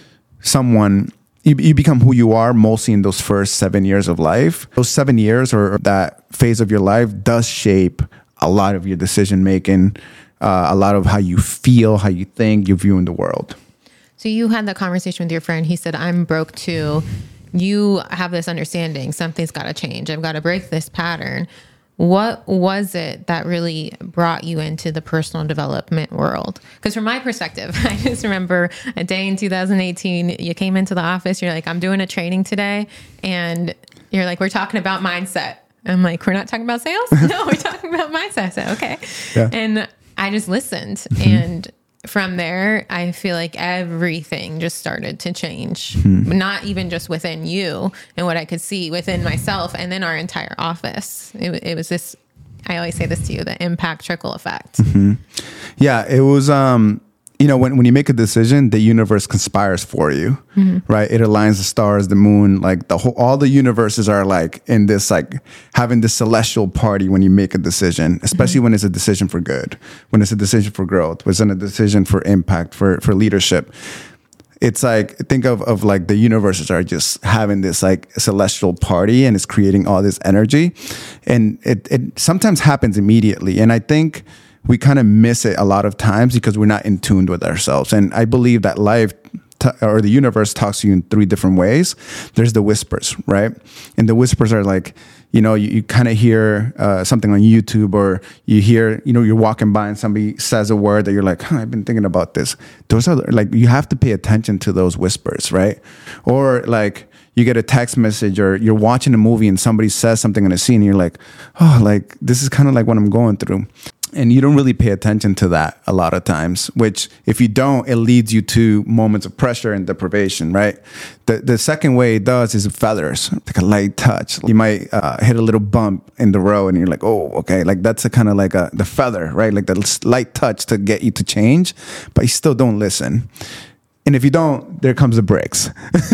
someone, you, you become who you are mostly in those first seven years of life. Those seven years or that phase of your life does shape a lot of your decision making, uh, a lot of how you feel, how you think, your view in the world. So you had that conversation with your friend. He said, I'm broke too. You have this understanding. Something's got to change. I've got to break this pattern. What was it that really brought you into the personal development world? Because from my perspective, I just remember a day in two thousand eighteen, you came into the office, you're like, I'm doing a training today. And you're like, we're talking about mindset. I'm like, we're not talking about sales? No, we're talking about mindset. I said, okay. Yeah. And I just listened. Mm-hmm. And from there, I feel like everything just started to change, mm-hmm. not even just within you and what I could see within myself and then our entire office. It, it was this, I always say this to you, the impact trickle effect. Mm-hmm. Yeah, it was, um, you know, when, when you make a decision, the universe conspires for you, mm-hmm. right? It aligns the stars, the moon, like the whole, all the universes are like in this, like having this celestial party when you make a decision, especially mm-hmm. when it's a decision for good, when it's a decision for growth, when it's a decision for impact, for, for leadership. It's like, think of, of like the universes are just having this like celestial party and it's creating all this energy. And it, it sometimes happens immediately. And I think we kind of miss it a lot of times because we're not in tune with ourselves. And I believe that life t- or the universe talks to you in three different ways. There's the whispers, right? And the whispers are like, you know, you, you kind of hear uh, something on YouTube or you hear, you know, you're walking by and somebody says a word that you're like, huh, I've been thinking about this. Those are like, you have to pay attention to those whispers, right? Or like, you get a text message or you're watching a movie and somebody says something in a scene and you're like, oh, like, this is kind of like what I'm going through. And you don't really pay attention to that a lot of times, which if you don't, it leads you to moments of pressure and deprivation, right? The the second way it does is feathers, like a light touch. You might uh, hit a little bump in the road and you're like, oh, okay. Like that's a kind of like a, the feather, right? Like the light touch to get you to change, but you still don't listen. And if you don't, there comes the bricks.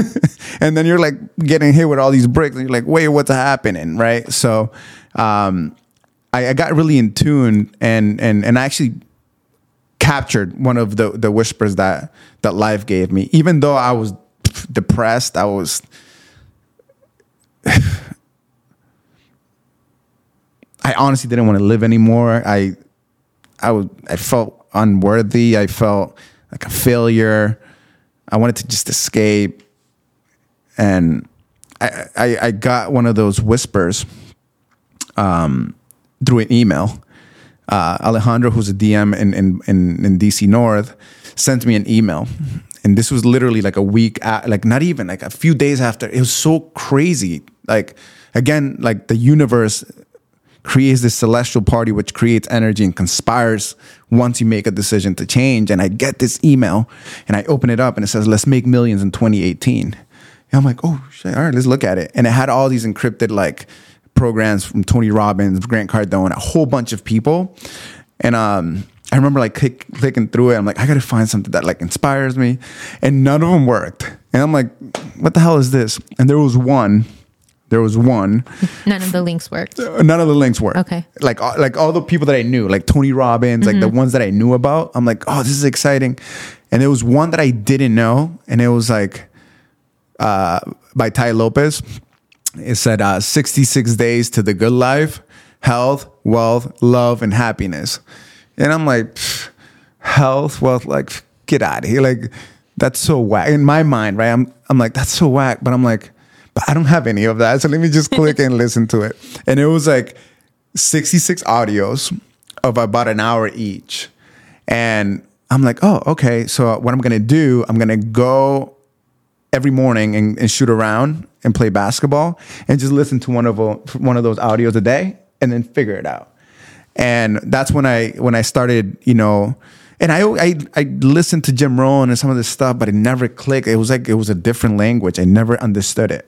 And then you're like getting hit with all these bricks and you're like, wait, what's happening, right? So, um, I, I got really in tune and, and, and I actually captured one of the, the whispers that, that life gave me. Even though I was depressed, I was, I honestly didn't want to live anymore. I, I was, I felt unworthy. I felt like a failure. I wanted to just escape. And I, I, I got one of those whispers, um, through an email. Uh, Alejandro, who's a D M in, in, in, in D C North, sent me an email. And this was literally like a week, at, like not even like a few days after. It was so crazy. Like, again, like the universe creates this celestial party, which creates energy and conspires once you make a decision to change. And I get this email and I open it up and it says, let's make millions in twenty eighteen. And I'm like, oh shit, all right, let's look at it. And it had all these encrypted like programs from Tony Robbins, Grant Cardone, a whole bunch of people. And um, I remember like click, clicking through it. I'm like, I got to find something that like inspires me. And none of them worked. And I'm like, what the hell is this? And there was one. There was one. None of the links worked. None of the links worked. Okay. Like, like all the people that I knew, like Tony Robbins, mm-hmm. like the ones that I knew about. I'm like, oh, this is exciting. And there was one that I didn't know. And it was like uh, by Tai Lopez. It said uh, sixty-six days to the good life, health, wealth, love, and happiness. And I'm like, health, wealth, like, get out of here. Like, that's so whack. In my mind, right? I'm, I'm like, that's so whack. But I'm like, but I don't have any of that. So let me just click and listen to it. And it was like sixty-six audios of about an hour each. And I'm like, oh, okay. So what I'm going to do, I'm going to go every morning and, and shoot around and play basketball and just listen to one of one of those audios a day and then figure it out. And that's when I when I started, you know, and I I, I listened to Jim Rohn and some of this stuff, but it never clicked. It was like it was a different language. I never understood it.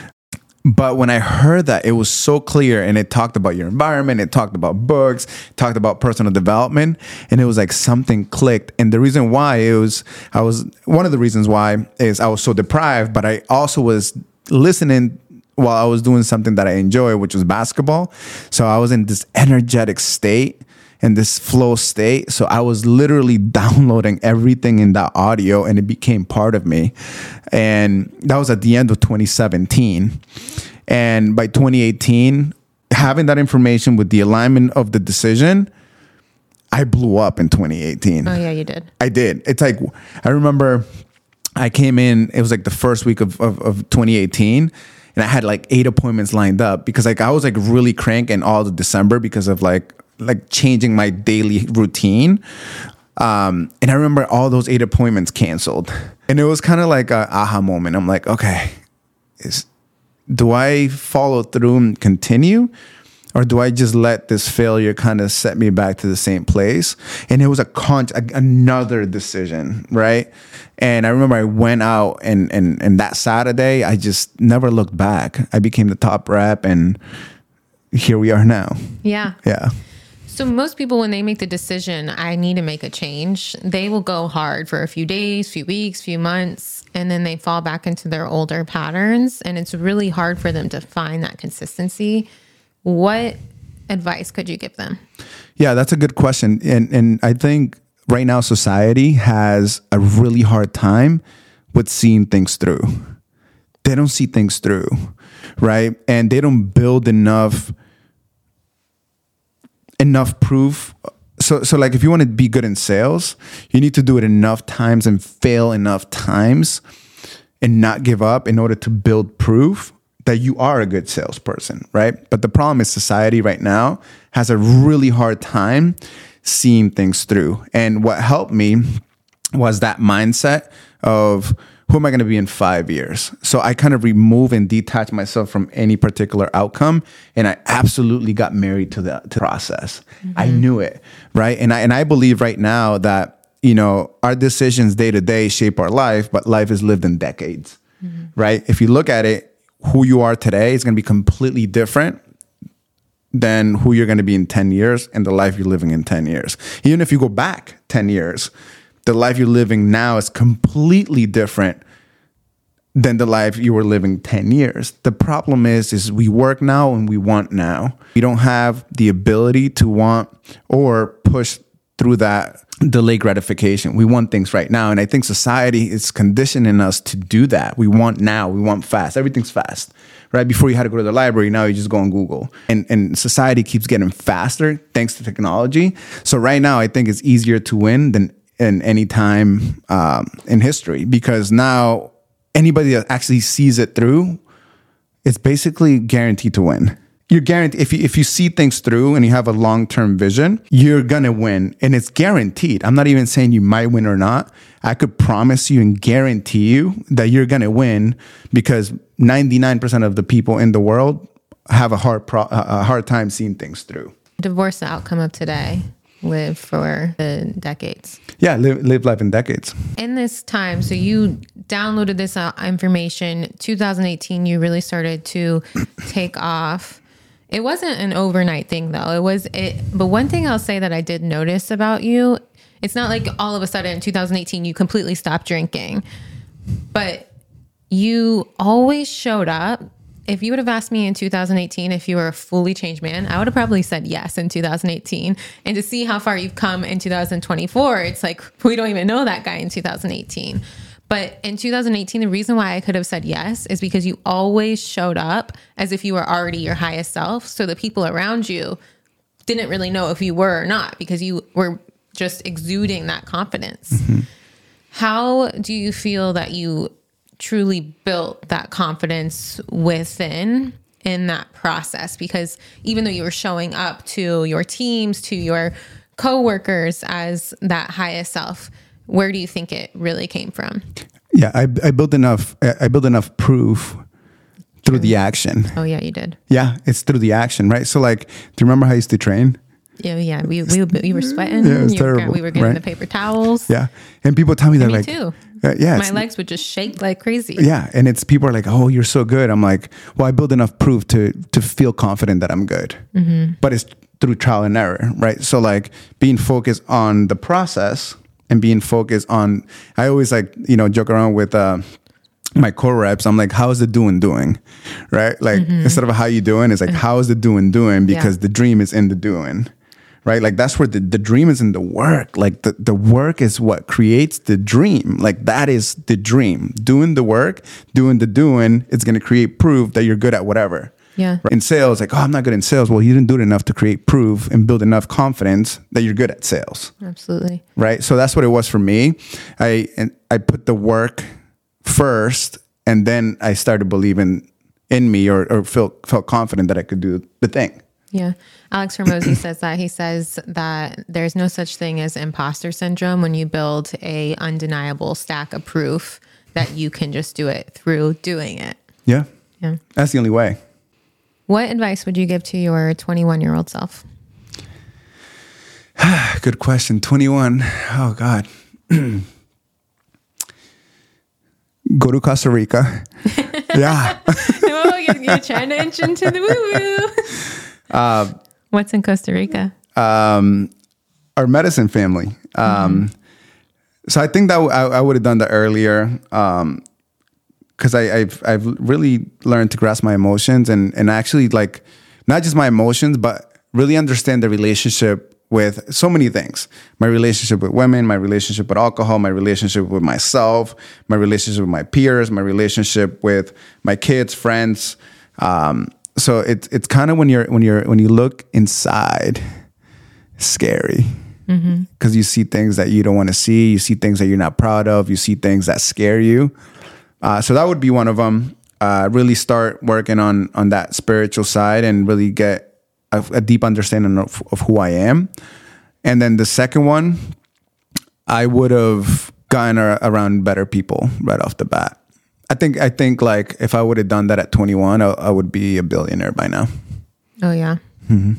But when I heard that, it was so clear, and it talked about your environment, it talked about books, talked about personal development, and it was like something clicked. And the reason why it was, I was, one of the reasons why is I was so deprived, but I also was listening while I was doing something that I enjoy, which was basketball. So I was in this energetic state, in this flow state. So I was literally downloading everything in that audio, and it became part of me. And that was at the end of twenty seventeen. And by twenty eighteen, having that information with the alignment of the decision, I blew up in twenty eighteen. Oh, yeah, you did. I did. It's like, I remember I came in, it was like the first week of, of, of twenty eighteen. And I had like eight appointments lined up because like I was like really cranking all the December because of like, like changing my daily routine. Um, and I remember all those eight appointments canceled. And it was kind of like a aha moment. I'm like, okay, is, do I follow through and continue? Or do I just let this failure kind of set me back to the same place? And it was a con- a, another decision, right? And I remember I went out and, and, and that Saturday, I just never looked back. I became the top rep, and here we are now. Yeah. Yeah. So most people, when they make the decision, I need to make a change, they will go hard for a few days, few weeks, few months, and then they fall back into their older patterns. And it's really hard for them to find that consistency. What advice could you give them? Yeah, that's a good question. And and I think right now society has a really hard time with seeing things through. They don't see things through, right? And they don't build enough enough proof. So, so like if you want to be good in sales, you need to do it enough times and fail enough times and not give up in order to build proof that you are a good salesperson, right? But the problem is society right now has a really hard time seeing things through. And what helped me was that mindset of, who am I going to be in five years? So I kind of remove and detach myself from any particular outcome. And I absolutely got married to the, to the process. Mm-hmm. I knew it, right? And I, and I believe right now that, you know, our decisions day to day shape our life, but life is lived in decades, mm-hmm. right? If you look at it, who you are today is going to be completely different than who you're going to be in ten years and the life you're living in ten years. Even if you go back ten years, the life you're living now is completely different than the life you were living ten years. The problem is, is we work now and we want now. We don't have the ability to want or push through that delayed gratification. We want things right now. And I think society is conditioning us to do that. We want now, we want fast. Everything's fast, right? Before you had to go to the library, now you just go on Google. And, and society keeps getting faster thanks to technology. So right now, I think it's easier to win than in any time um, in history, because now anybody that actually sees it through, it's basically guaranteed to win. You're guaranteed, if you, if you see things through and you have a long-term vision, you're going to win. And it's guaranteed. I'm not even saying you might win or not. I could promise you and guarantee you that you're going to win, because ninety-nine percent of the people in the world have a hard pro- a hard time seeing things through. Divorce the outcome of today. Live for the decades. Yeah, live, live life in decades. In this time, so you downloaded this uh, information, two thousand eighteen, you really started to take off. It wasn't an overnight thing though. It was it, but one thing I'll say that I did notice about you, it's not like all of a sudden in two thousand eighteen you completely stopped drinking, but you always showed up. If you would have asked me in two thousand eighteen if you were a fully changed man, I would have probably said yes in two thousand eighteen. And to see how far you've come in two thousand twenty-four, it's like we don't even know that guy in two thousand eighteen. But in two thousand eighteen, the reason why I could have said yes is because you always showed up as if you were already your highest self. So the people around you didn't really know if you were or not, because you were just exuding that confidence. Mm-hmm. How do you feel that you truly built that confidence within in that process? Because even though you were showing up to your teams, to your coworkers as that highest self, where do you think it really came from? Yeah, I, I built enough. I built enough proof through the action. Oh yeah, you did. Yeah, it's through the action, right? So like, do you remember how I used to train? Yeah, yeah. We we we were sweating. Yeah, it was you terrible. Were, we were getting right? the paper towels. Yeah, and people tell me that me like, too. Uh, yeah, my legs would just shake like crazy. Yeah, and it's people are like, "Oh, you're so good." I'm like, "Well, I built enough proof to to feel confident that I'm good." Mm-hmm. But it's through trial and error, right? So like being focused on the process and being focused on, I always like, you know, joke around with uh, my core reps. I'm like, how's the doing doing, right? Like mm-hmm. instead of how you doing, it's like, how's the doing doing? Because yeah. the dream is in the doing, right? Like that's where the, the dream is in the work. Like the, the work is what creates the dream. Like that is the dream. Doing the work, doing the doing, it's going to create proof that you're good at whatever. Yeah. In sales, like, oh, I'm not good in sales. Well, you didn't do it enough to create proof and build enough confidence that you're good at sales. Absolutely. Right. So that's what it was for me. I and I put the work first, and then I started believing in me, or, or felt felt confident that I could do the thing. Yeah. Alex Hormozi says that. He says that there's no such thing as imposter syndrome when you build a undeniable stack of proof that you can just do it through doing it. Yeah. Yeah. That's the only way. What advice would you give to your twenty-one-year-old self? Good question. twenty-one. Oh, God. Go to Costa Rica. Yeah. Oh, you're, you're trying to inch into the woo-woo. Uh, What's in Costa Rica? Um, our medicine family. Um, mm-hmm. So I think that w- I, I would have done that earlier. Um, Because I I've I've really learned to grasp my emotions and and actually like not just my emotions, but really understand the relationship with so many things. My relationship with women, my relationship with alcohol, my relationship with myself, my relationship with my peers, my relationship with my kids, friends. Um, so it's it's kind of when you're when you're when you look inside, scary. Because mm-hmm. you see things that you don't want to see. You see things that you're not proud of. You see things that scare you. Uh, so that would be one of them. Uh, really start working on on that spiritual side and really get a, a deep understanding of, of who I am. And then the second one, I would have gotten a, around better people right off the bat. I think I think like if I would have done that at twenty-one, I, I would be a billionaire by now. Oh yeah. Mm-hmm.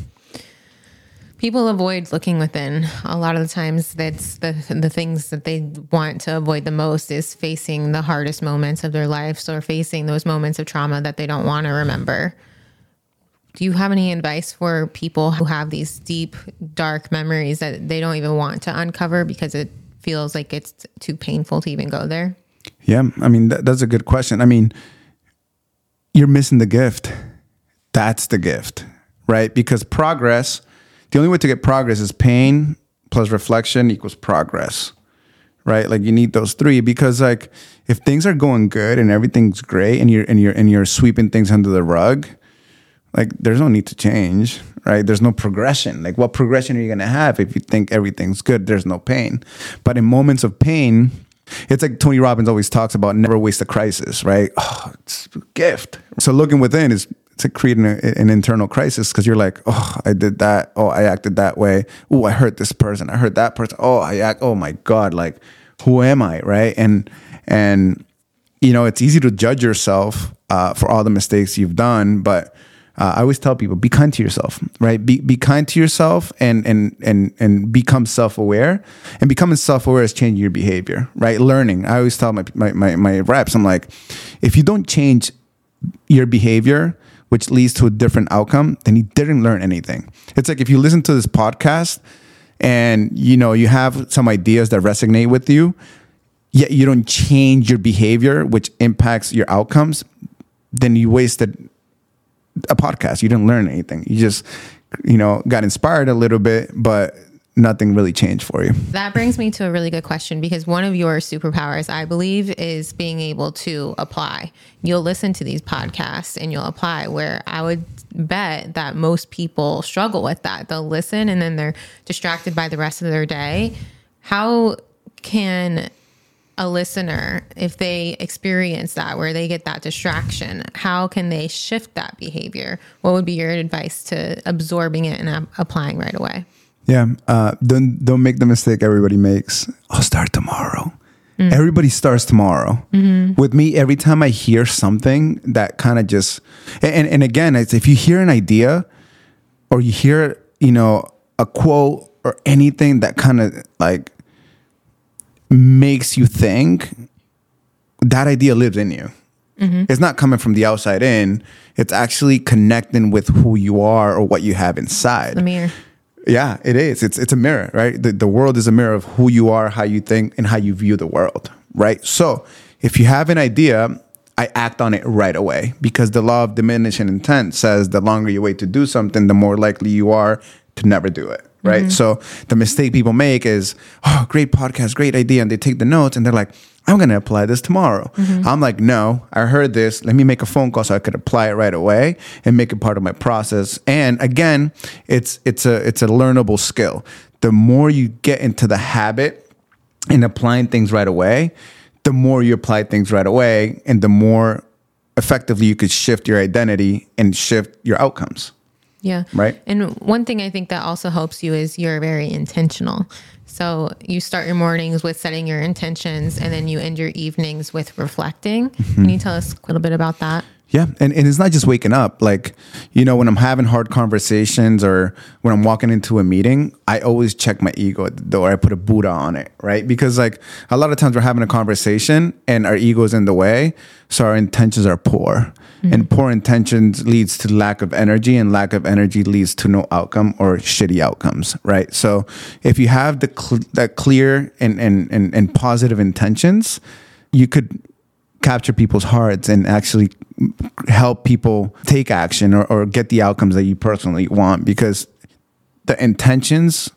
People avoid looking within. A lot of the times that's the the things that they want to avoid the most is facing the hardest moments of their lives or facing those moments of trauma that they don't want to remember. Do you have any advice for people who have these deep, dark memories that they don't even want to uncover because it feels like it's too painful to even go there? Yeah, I mean, that, that's a good question. I mean, you're missing the gift. That's the gift, right? Because progress... The only way to get progress is pain plus reflection equals progress, right? Like you need those three because like if things are going good and everything's great and you're and you're and you're sweeping things under the rug, like there's no need to change, right? There's no progression. Like what progression are you gonna have if you think everything's good? There's no pain. But in moments of pain, it's like Tony Robbins always talks about never waste a crisis, right? Oh, it's a gift. So looking within is to create an, an internal crisis because you're like, oh, I did that. Oh, I acted that way. Oh, I hurt this person. I hurt that person. Oh, I act. Oh my God. Like, who am I? Right. And, and, you know, it's easy to judge yourself uh, for all the mistakes you've done. But uh, I always tell people, be kind to yourself, right? Be, be kind to yourself and, and, and, and become self-aware, and becoming self-aware is changing your behavior, right? Learning. I always tell my, my, my, my reps, I'm like, if you don't change your behavior, which leads to a different outcome, then you didn't learn anything. It's like if you listen to this podcast and, you know, you have some ideas that resonate with you, yet you don't change your behavior, which impacts your outcomes, then you wasted a podcast. You didn't learn anything. You just, you know, got inspired a little bit, but nothing really changed for you. That brings me to a really good question, because one of your superpowers, I believe, is being able to apply. You'll listen to these podcasts and you'll apply, where I would bet that most people struggle with that. They'll listen and then they're distracted by the rest of their day. How can a listener, if they experience that, where they get that distraction, how can they shift that behavior? What would be your advice to absorbing it and uh, applying right away? Yeah. Uh, don't, don't make the mistake everybody makes. I'll start tomorrow. Mm. Everybody starts tomorrow. Mm-hmm. With me, every time I hear something that kind of just, and, and again, it's if you hear an idea or you hear, you know, a quote or anything that kind of like makes you think, that idea lives in you. Mm-hmm. It's not coming from the outside in. It's actually connecting with who you are or what you have inside. The mirror. Yeah, it is. It's it's a mirror, right? The, the world is a mirror of who you are, how you think, and how you view the world, right? So if you have an idea, I act on it right away, because the law of diminishing intent says the longer you wait to do something, the more likely you are to never do it, right? Mm-hmm. So the mistake people make is, oh, great podcast, great idea. And they take the notes and they're like, I'm going to apply this tomorrow. Mm-hmm. I'm like, no, I heard this. Let me make a phone call so I could apply it right away and make it part of my process. And again, it's it's a it's a learnable skill. The more you get into the habit in applying things right away, the more you apply things right away, and the more effectively you could shift your identity and shift your outcomes. Yeah. Right. And one thing I think that also helps you is you're very intentional. So you start your mornings with setting your intentions, and then you end your evenings with reflecting. Mm-hmm. Can you tell us a little bit about that? Yeah. And, and it's not just waking up. Like, you know, when I'm having hard conversations or when I'm walking into a meeting, I always check my ego at the door. I put a Buddha on it, right? Because like a lot of times we're having a conversation and our ego is in the way. So our intentions are poor. Mm-hmm. And poor intentions leads to lack of energy, and lack of energy leads to no outcome or shitty outcomes, right? So if you have the cl- that clear and, and, and, and positive intentions, you could capture people's hearts and actually help people take action or, or get the outcomes that you personally want, because the intentions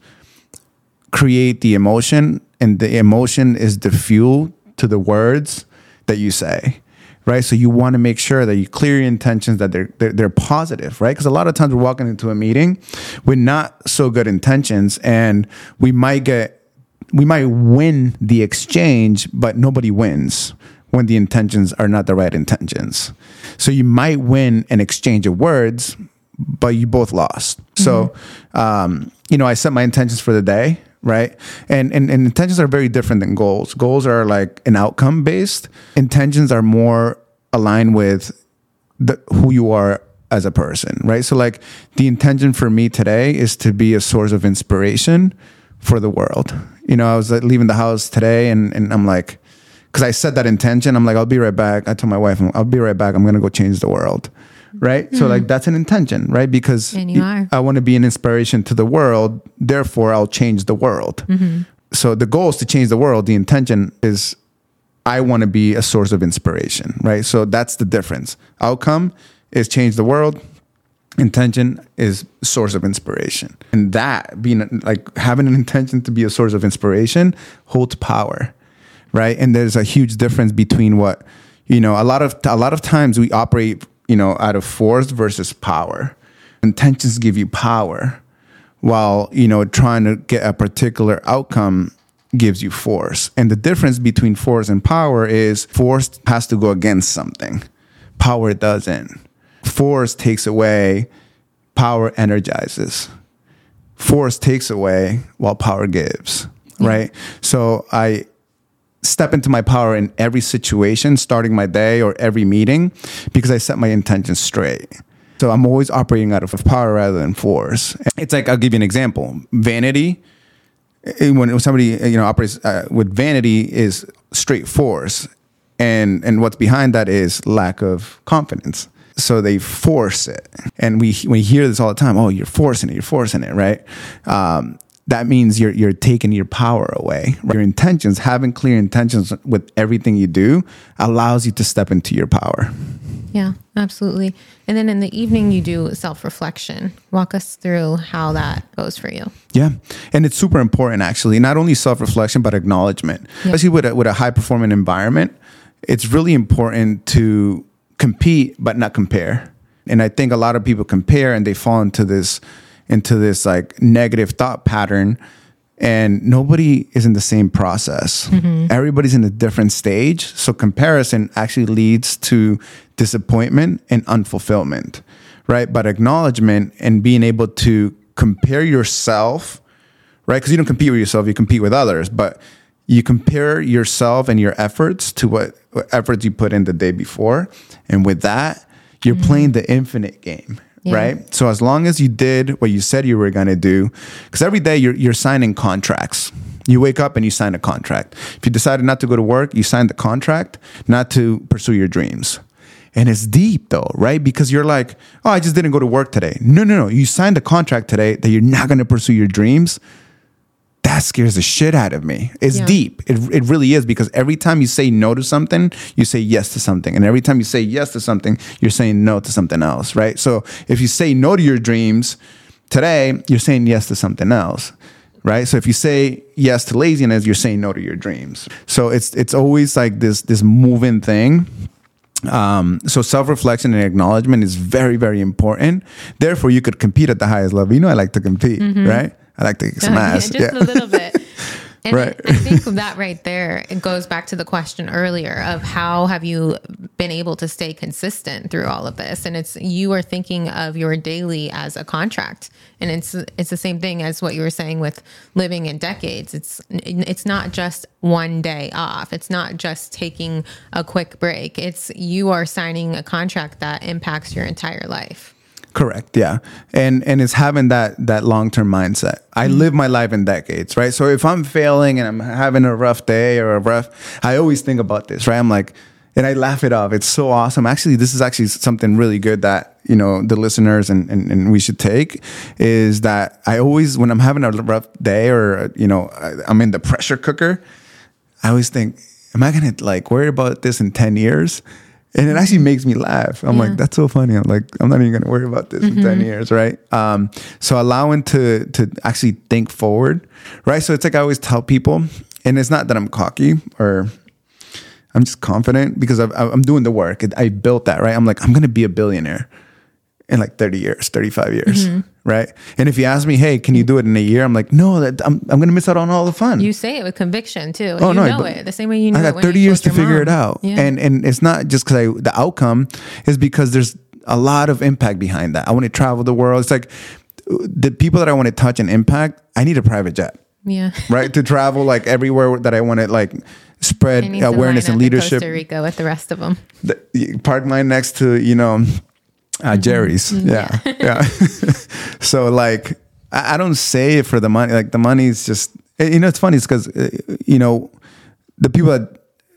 create the emotion, and the emotion is the fuel to the words that you say, right? So you want to make sure that you clear your intentions, that they're, they're, they're positive, right? Because a lot of times we're walking into a meeting with not so good intentions, and we might get, we might win the exchange, but nobody wins when the intentions are not the right intentions. So you might win an exchange of words, but you both lost. Mm-hmm. So, um, you know, I set my intentions for the day, right? And, and and intentions are very different than goals. Goals are like an outcome based. Intentions are more aligned with the, who you are as a person, right? So like the intention for me today is to be a source of inspiration for the world. You know, I was like, leaving the house today and, and I'm like, because I set that intention, I'm like, I'll be right back. I told my wife, I'll be right back. I'm going to go change the world. Right. Mm-hmm. So like that's an intention, right? Because and you are. I want to be an inspiration to the world. Therefore, I'll change the world. Mm-hmm. So the goal is to change the world. The intention is I want to be a source of inspiration. Right. So that's the difference. Outcome is change the world. Intention is source of inspiration. And that being like having an intention to be a source of inspiration holds power. Right. And there's a huge difference between what, you know, a lot of a lot of times we operate, you know, out of force versus power. Intentions give you power, while, you know, trying to get a particular outcome gives you force. And the difference between force and power is force has to go against something. Power doesn't. Force takes away, power energizes. Force takes away while power gives, yeah. Right? So I step into my power in every situation, starting my day or every meeting, because I set my intentions straight. So I'm always operating out of power rather than force. It's like, I'll give you an example. Vanity, when somebody, you know, operates uh, with vanity, is straight force. And, and what's behind that is lack of confidence. So they force it. And we, we hear this all the time. Oh, you're forcing it. You're forcing it. Right. Um, that means you're you're taking your power away. Right? Your intentions, having clear intentions with everything you do, allows you to step into your power. Yeah, absolutely. And then in the evening, you do self-reflection. Walk us through how that goes for you. Yeah. And it's super important, actually, not only self-reflection, but acknowledgement. Yeah. Especially with a, with a high-performing environment, it's really important to compete, but not compare. And I think a lot of people compare and they fall into this, into this like negative thought pattern, and nobody is in the same process. Mm-hmm. Everybody's in a different stage. So comparison actually leads to disappointment and unfulfillment, right? But acknowledgement and being able to compare yourself, right? Because you don't compete with yourself, you compete with others, but you compare yourself and your efforts to what, what efforts you put in the day before. And with that, you're mm-hmm. playing the infinite game. Yeah. Right. So as long as you did what you said you were going to do, because every day you're, you're signing contracts. You wake up and you sign a contract. If you decided not to go to work, you signed the contract not to pursue your dreams. And it's deep though, right? Because you're like, oh, I just didn't go to work today. No, no, no. You signed a contract today that you're not going to pursue your dreams. That scares the shit out of me. It's yeah. deep. It it really is, because every time you say no to something, you say yes to something. And every time you say yes to something, you're saying no to something else, right? So if you say no to your dreams today, you're saying yes to something else, right? So if you say yes to laziness, you're saying no to your dreams. So it's it's always like this, this moving thing. Um, so self-reflection and acknowledgement is very, very important. Therefore, you could compete at the highest level. You know, I like to compete, mm-hmm. right? I like to kick some ass. Yeah, just yeah. a little bit. And right. I, I think that right there, it goes back to the question earlier of how have you been able to stay consistent through all of this? And it's, you are thinking of your daily as a contract. And it's, it's the same thing as what you were saying with living in decades. It's, it's not just one day off. It's not just taking a quick break. It's, you are signing a contract that impacts your entire life. Correct. Yeah. And and it's having that that long-term mindset. I mm-hmm. live my life in decades, right? So if I'm failing and I'm having a rough day or a rough, I always think about this, right? I'm like, and I laugh it off. It's so awesome. Actually, this is actually something really good that, you know, the listeners and, and, and we should take, is that I always, when I'm having a rough day or, you know, I'm in the pressure cooker, I always think, am I going to like worry about this in ten years? And it actually makes me laugh. I'm yeah. like, that's so funny. I'm like, I'm not even going to worry about this mm-hmm. in ten years, right? Um, so allowing to to actually think forward, right? So it's like I always tell people, and it's not that I'm cocky or I'm just confident, because I've, I'm doing the work. I built that, right? I'm like, I'm going to be a billionaire in like thirty years, thirty-five years, mm-hmm. right? And if you ask me, hey, can you do it in a year? I'm like, no, that, I'm I'm going to miss out on all the fun. You say it with conviction too. Oh, you no, know it the same way you know I got it when thirty you years to figure mom. it out. Yeah. And and it's not just because I the outcome is because there's a lot of impact behind that. I want to travel the world. It's like the people that I want to touch and impact, I need a private jet. Yeah. Right? To travel like everywhere that I want to like spread awareness and leadership. Costa Rica with the rest of them. The, park mine next to, you know, Uh, Jerry's. Yeah. Yeah. yeah. So like, I, I don't say it for the money. Like the money is just, you know, it's funny. It's because, uh, you know, the people that,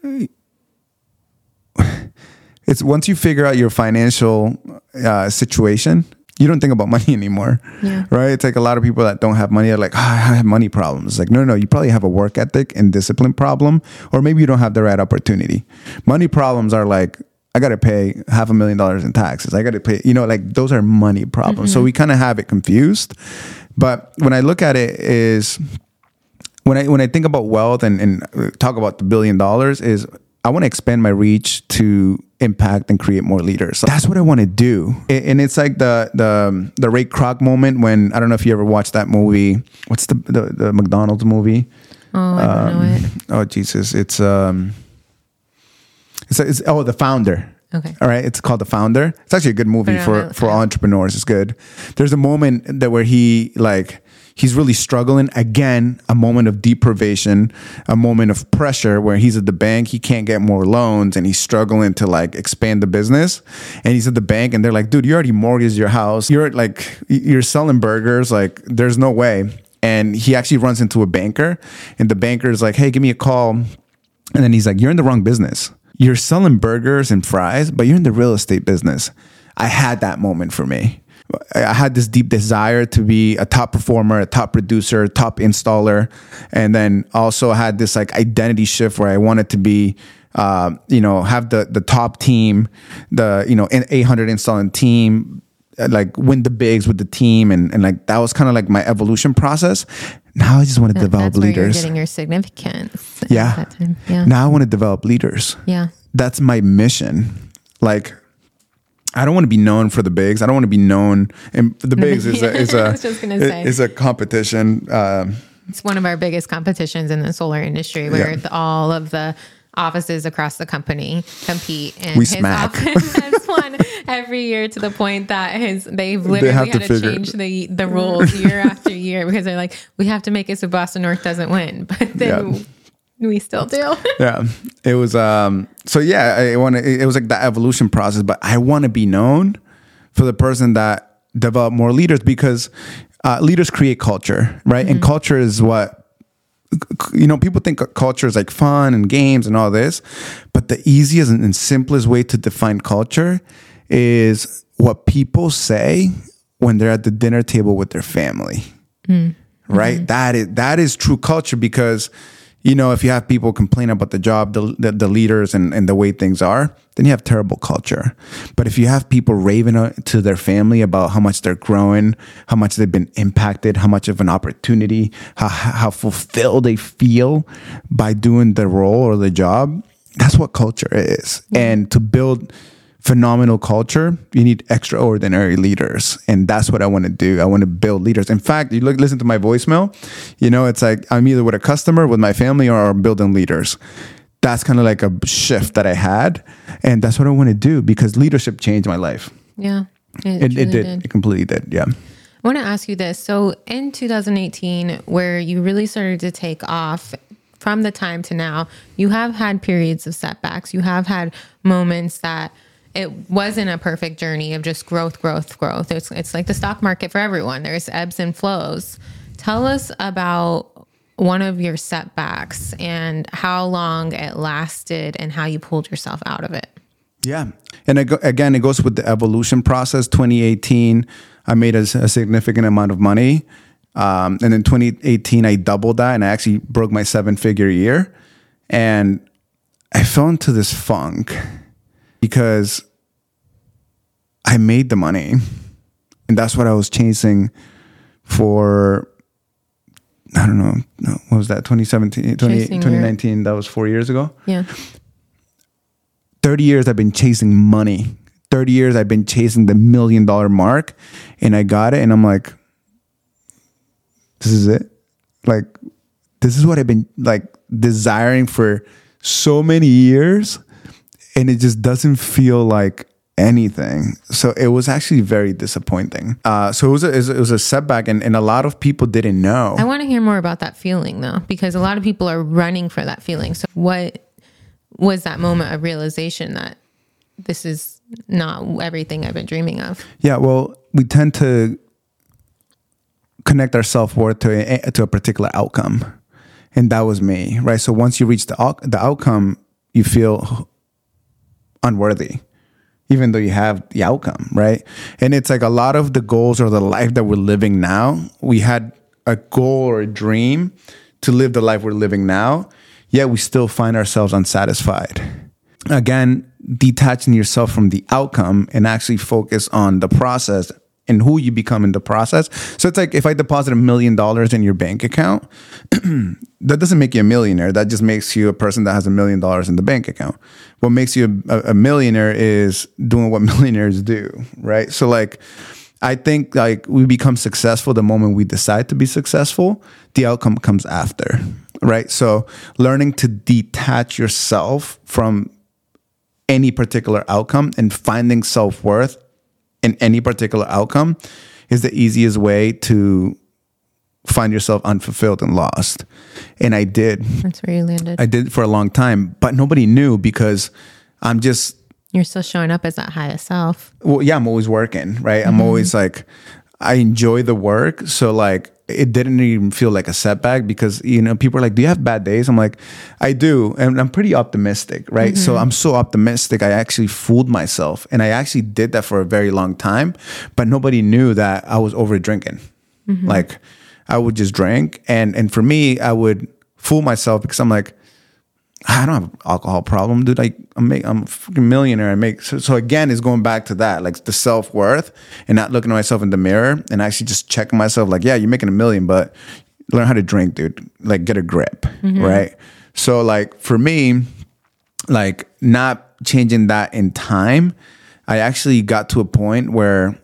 it's once you figure out your financial uh, situation, you don't think about money anymore. Yeah. Right. It's like a lot of people that don't have money are like, oh, I have money problems. It's like, no, no, no, you probably have a work ethic and discipline problem, or maybe you don't have the right opportunity. Money problems are like, I got to pay half a million dollars in taxes. I got to pay, you know, like those are money problems. Mm-hmm. So we kind of have it confused. But when I look at it is when I, when I think about wealth and, and talk about the billion dollars is I want to expand my reach to impact and create more leaders. So that's what I want to do. And it's like the, the, the Ray Kroc moment when, I don't know if you ever watched that movie. What's the, the, the McDonald's movie? Oh, I don't um, know it. Oh, Jesus. It's, um, It's, it's oh the Founder. Okay. All right. It's called The Founder. It's actually a good movie for, for all entrepreneurs. It's good. There's a moment that where he like he's really struggling. Again, a moment of deprivation, a moment of pressure where he's at the bank. He can't get more loans and he's struggling to like expand the business. And he's at the bank and they're like, dude, you already mortgaged your house. You're like you're selling burgers. Like there's no way. And he actually runs into a banker and the banker is like, hey, give me a call. And then he's like, you're in the wrong business. You're selling burgers and fries, but you're in the real estate business. I had that moment for me. I had this deep desire to be a top performer, a top producer, top installer. And then also had this like identity shift where I wanted to be uh, you know, have the the top team, the, you know, eight hundred installing team, like win the bigs with the team. And, and like, that was kind of like my evolution process. Now I just want to that, develop that's where leaders. You're getting your significance. Yeah. At that time. Yeah. Now I want to develop leaders. Yeah. That's my mission. Like, I don't want to be known for the bigs. I don't want to be known. And the bigs is a is a I was just gonna say. is a competition. Um, It's one of our biggest competitions in the solar industry, where Yeah. the, all of the offices across the company compete, and We his smack. office has won every year to the point that his they've literally have had to to, figure- change the the rules year after year, because they're like, we have to make it so Boston North doesn't win, but then Yeah. we still do. yeah, it was. Um, so yeah, I want to. It was like the evolution process, but I want to be known for the person that developed more leaders, because uh, leaders create culture, right? And culture is what, you know, people think culture is like fun and games and all this, but the easiest and simplest way to define culture is what people say when they're at the dinner table with their family, right? That is that is true culture, because, you know, if you have people complain about the job, the the, the leaders, and, and the way things are, then you have terrible culture. But if you have people raving to their family about how much they're growing, how much they've been impacted, how much of an opportunity, how how fulfilled they feel by doing the role or the job, that's what culture is. And to build phenomenal culture, you need extraordinary leaders. And that's what I want to do. I want to build leaders. In fact, you look, listen to my voicemail, you know, it's like I'm either with a customer, with my family, or I'm building leaders. That's kind of like a shift that I had. And that's what I want to do, because leadership changed my life. Yeah, It, it, truly did. It completely did. Yeah. I want to ask you this. So in two thousand eighteen, where you really started to take off, from the time to now, you have had periods of setbacks. You have had moments that it wasn't a perfect journey of just growth, growth, growth. It's, it's like the stock market for everyone. There's ebbs and flows. Tell us about one of your setbacks and how long it lasted and how you pulled yourself out of it. Yeah. And it go, again, it goes with the evolution process. twenty eighteen, I made a, a significant amount of money. Um, and in twenty eighteen, I doubled that, and I actually broke my seven figure year. And I fell into this funk because I made the money, and that's what I was chasing for. I don't know. No, what was that? twenty seventeen, twenty, twenty nineteen. That was four years ago. Yeah. thirty years I've been chasing money. thirty years I've been chasing the million dollar mark, and I got it. And I'm like, this is it. Like, this is what I've been like desiring for so many years. And it just doesn't feel like anything. So it was actually very disappointing. Uh, so it was, a, it was a setback, and, and a lot of people didn't know. I want to hear more about that feeling, though, because a lot of people are running for that feeling. So what was that moment of realization that this is not everything I've been dreaming of? Yeah, well, we tend to connect our self-worth to a, to a particular outcome. And that was me, right? So once you reach the the outcome, you feel unworthy, even though you have the outcome, right? And it's like a lot of the goals or the life that we're living now, we had a goal or a dream to live the life we're living now, yet we still find ourselves unsatisfied. Again, detaching yourself from the outcome and actually focus on the process and who you become in the process. So it's like if I deposit a million dollars in your bank account, that doesn't make you a millionaire. That just makes you a person that has a million dollars in the bank account. What makes you a, a millionaire is doing what millionaires do, right? So like, I think like we become successful the moment we decide to be successful. The outcome comes after, right? So learning to detach yourself from any particular outcome and finding self-worth in any particular outcome is the easiest way to find yourself unfulfilled and lost. And I did. That's where you landed. I did for a long time, but nobody knew because I'm just... You're still showing up as that highest self. Well, yeah, I'm always working, right? Mm-hmm. I'm always like, I enjoy the work. So like, it didn't even feel like a setback because, you know, people are like, do you have bad days? I'm like, I do. And I'm pretty optimistic, right? Mm-hmm. So I'm so optimistic. I actually fooled myself. And I actually did that for a very long time, but nobody knew that I was over drinking. Mm-hmm. Like I would just drink. And, and for me, I would fool myself because I'm like, I don't have an alcohol problem, dude. Like I'm, make, I'm a fucking millionaire. I make so, so again, it's going back to that, like the self worth, and not looking at myself in the mirror and actually just checking myself. Like, yeah, you're making a million, but learn how to drink, dude. Like, get a grip, mm-hmm. right? So, like for me, like not changing that in time, I actually got to a point where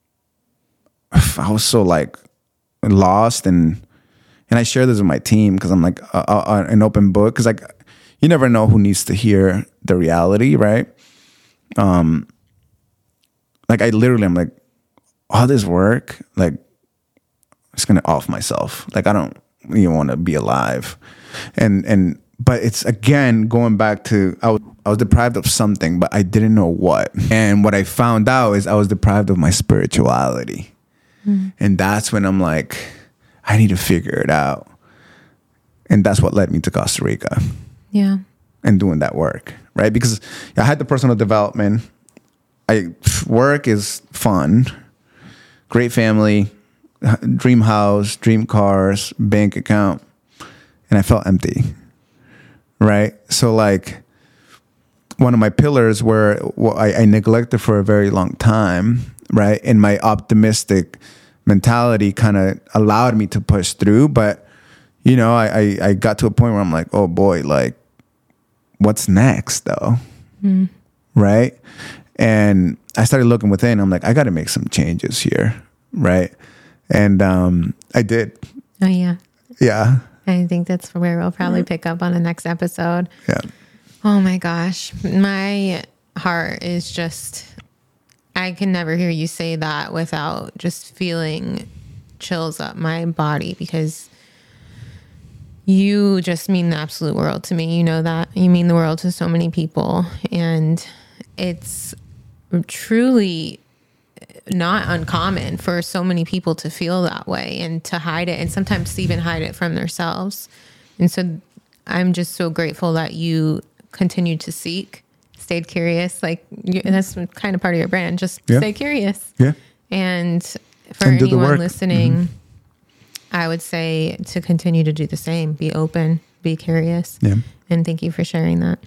I was so like lost, and and I share this with my team because I'm like uh, uh, an open book, because like. You never know who needs to hear the reality, right? Um, like I literally, I'm like, all this work, like, it's gonna off myself. Like I don't even want to be alive, and and but it's again going back to I was I was deprived of something, but I didn't know what. And what I found out is I was deprived of my spirituality, mm. and that's when I'm like, I need to figure it out, and that's what led me to Costa Rica. Yeah. And doing that work, right? Because I had the personal development. I work is fun, great family, dream house, dream cars, bank account, and I felt empty, right? So like one of my pillars were what I, I neglected for a very long time, right? And my optimistic mentality kind of allowed me to push through, but you know, I, I I got to a point where I'm like, oh boy, like. What's next though? Mm. Right. And I started looking within. I'm like, I got to make some changes here. Right. And um, I did. Oh, yeah. Yeah. I think that's where we'll probably pick up on the next episode. Yeah. Oh my gosh. My heart is just, I can never hear you say that without just feeling chills up my body, because you just mean the absolute world to me. You know that. You mean the world to so many people. And it's truly not uncommon for so many people to feel that way and to hide it, and sometimes to even hide it from themselves. And so I'm just so grateful that you continued to seek, stayed curious. Like you, that's kind of part of your brand. Just yeah. stay curious. Yeah. And for and anyone listening, mm-hmm. I would say to continue to do the same. Be open, be curious. Yeah. And thank you for sharing that.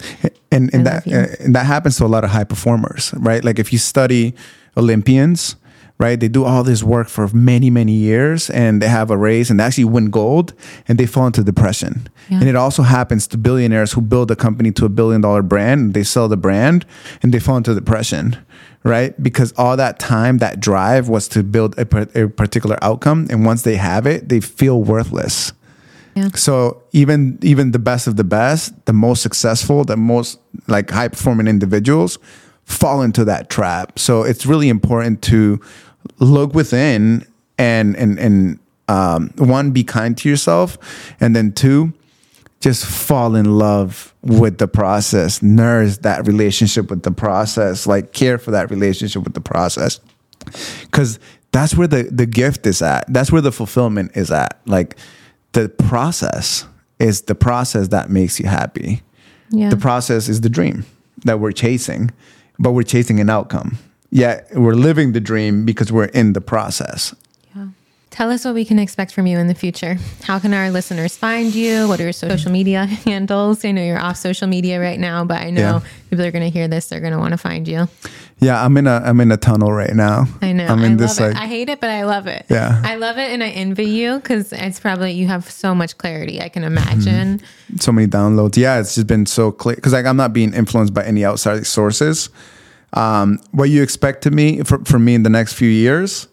And and that uh, and that happens to a lot of high performers, right? Like if you study Olympians, right? They do all this work for many, many years, and they have a race and they actually win gold, and they fall into depression. Yeah. And it also happens to billionaires who build a company to a billion dollar brand, and they sell the brand and they fall into depression. Right? Because all that time, that drive was to build a, a particular outcome. And once they have it, they feel worthless. Yeah. So even even the best of the best, the most successful, the most like high performing individuals fall into that trap. So it's really important to look within and and and um, one, be kind to yourself, and then two, just fall in love with the process, nourish that relationship with the process, like care for that relationship with the process. Because that's where the, the gift is at. That's where the fulfillment is at. Like the process is the process that makes you happy. Yeah. The process is the dream that we're chasing, but we're chasing an outcome. Yet we're living the dream because we're in the process. Tell us what we can expect from you in the future. How can our listeners find you? What are your social media handles? I know you're off social media right now, but I know yeah. people are going to hear this. They're going to want to find you. Yeah, I'm in a I'm in a tunnel right now. I know. I'm in I this love it. like I hate it, but I love it. Yeah, I love it, and I envy you because it's probably you have so much clarity. I can imagine. Mm-hmm. So many downloads. Yeah, it's just been so clear because like I'm not being influenced by any outside sources. Um, what you expect to me for, for me in the next few years?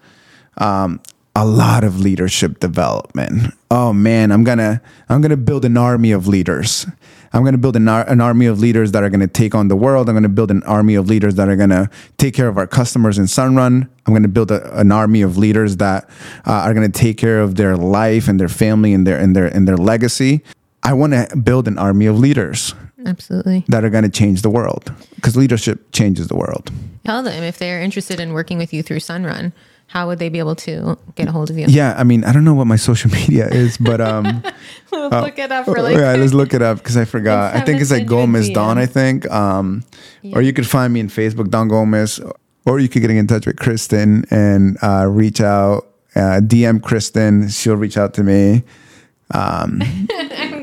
Um, a lot of leadership development. Oh man, I'm gonna I'm gonna build an army of leaders. I'm gonna build an, ar- an army of leaders that are gonna take on the world. I'm gonna build an army of leaders that are gonna take care of our customers in Sunrun. I'm gonna build a, an army of leaders that uh, are gonna take care of their life and their family and their and their and their legacy. I want to build an army of leaders. Absolutely. That are going to change the world, because leadership changes the world. Tell them if they're interested in working with you through Sunrun, how would they be able to get a hold of you? Yeah, I mean, I don't know what my social media is, but um, let's uh, look it up really yeah, quick. Let's look it up because I forgot. I think it's like Gomez Don. I think, um, yeah. Or you could find me in Facebook, Don Gomez, or you could get in touch with Kristen and uh, reach out, uh, D M Kristen. She'll reach out to me. Um,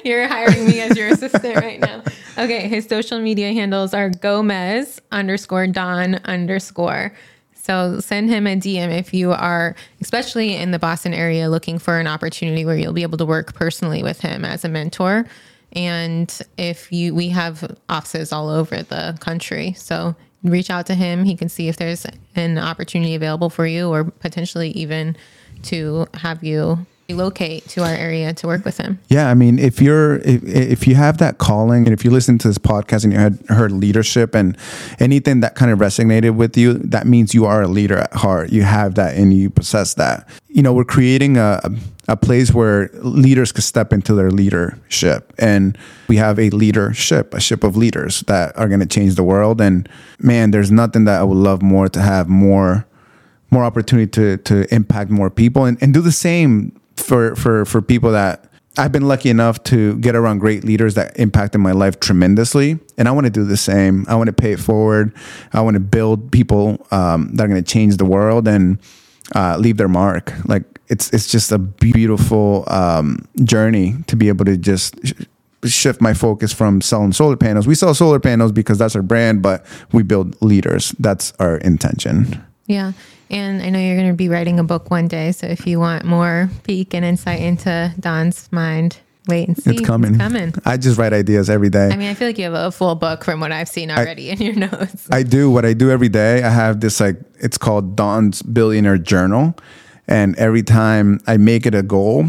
You're hiring me as your assistant right now. Okay. His social media handles are Gomez underscore Don underscore. So send him a D M if you are, especially in the Boston area, looking for an opportunity where you'll be able to work personally with him as a mentor. And if you, we have offices all over the country. So reach out to him. He can see if there's an opportunity available for you, or potentially even to have you relocate to our area to work with him. Yeah. I mean, if you're, if, if you have that calling, and if you listen to this podcast and you had heard leadership and anything that kind of resonated with you, that means you are a leader at heart. You have that and you possess that. You know, we're creating a, a place where leaders could step into their leadership, and we have a leadership, a ship of leaders that are going to change the world. And man, there's nothing that I would love more to have more, more opportunity to, to impact more people, and, and do the same for, for, for people that I've been lucky enough to get around great leaders that impacted my life tremendously. And I want to do the same. I want to pay it forward. I want to build people um, that are going to change the world and uh, leave their mark. Like it's, it's just a beautiful um, journey to be able to just sh- shift my focus from selling solar panels. We sell solar panels because that's our brand, but we build leaders. That's our intention. Yeah. And I know you're going to be writing a book one day. So if you want more peek and insight into Don's mind, wait and see. It's coming. It's coming. I just write ideas every day. I mean, I feel like you have a full book from what I've seen already I, in your notes. I do. What I do every day, I have this, like, it's called Don's Billionaire Journal. And every time I make it a goal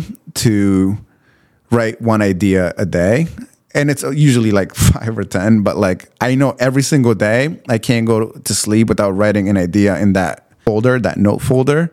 to write one idea a day, and it's usually like five or ten, but like I know every single day I can't go to sleep without writing an idea in that folder, that note folder.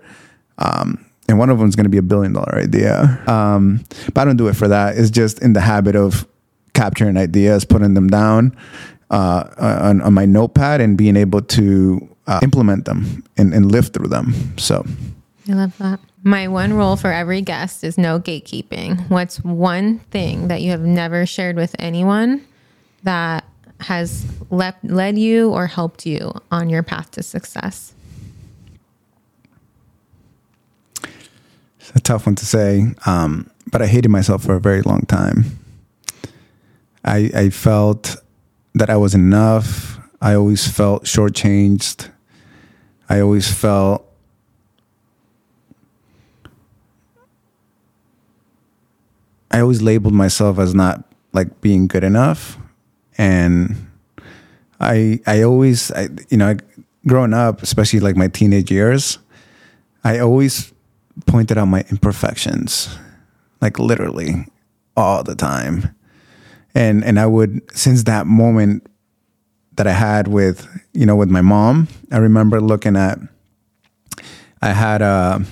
Um, and one of them is going to be a billion dollar idea. Um, but I don't do it for that. It's just in the habit of capturing ideas, putting them down uh, on, on my notepad, and being able to uh, implement them and, and live through them. So I love that. My one rule for every guest is no gatekeeping. What's one thing that you have never shared with anyone that has le- led you or helped you on your path to success? It's a tough one to say, um, but I hated myself for a very long time. I, I felt that I wasn't enough. I always felt shortchanged. I always felt I always labeled myself as not like being good enough. And I, I always, I, you know, growing up, especially like my teenage years, I always pointed out my imperfections, like literally all the time. And, and I would, since that moment that I had with, you know, with my mom, I remember looking at, I had a,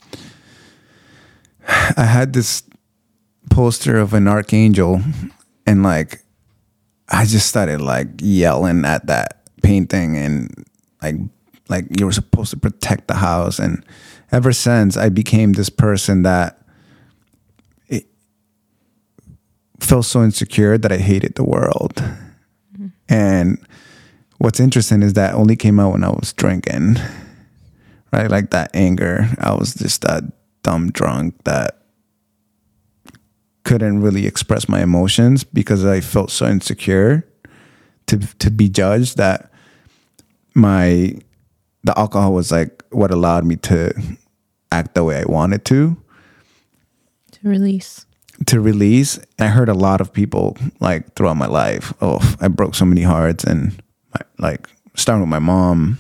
I had this poster of an archangel, and like I just started like yelling at that painting, and like like you were supposed to protect the house. And ever since, I became this person that it felt so insecure that I hated the world. Mm-hmm. And what's interesting is that only came out when I was drinking, right? Like that anger, I was just that dumb drunk that couldn't really express my emotions because I felt so insecure to to be judged, that my the alcohol was like what allowed me to act the way I wanted to. To release. To release. And I heard a lot of people like throughout my life, oh, I broke so many hearts, and my, like starting with my mom.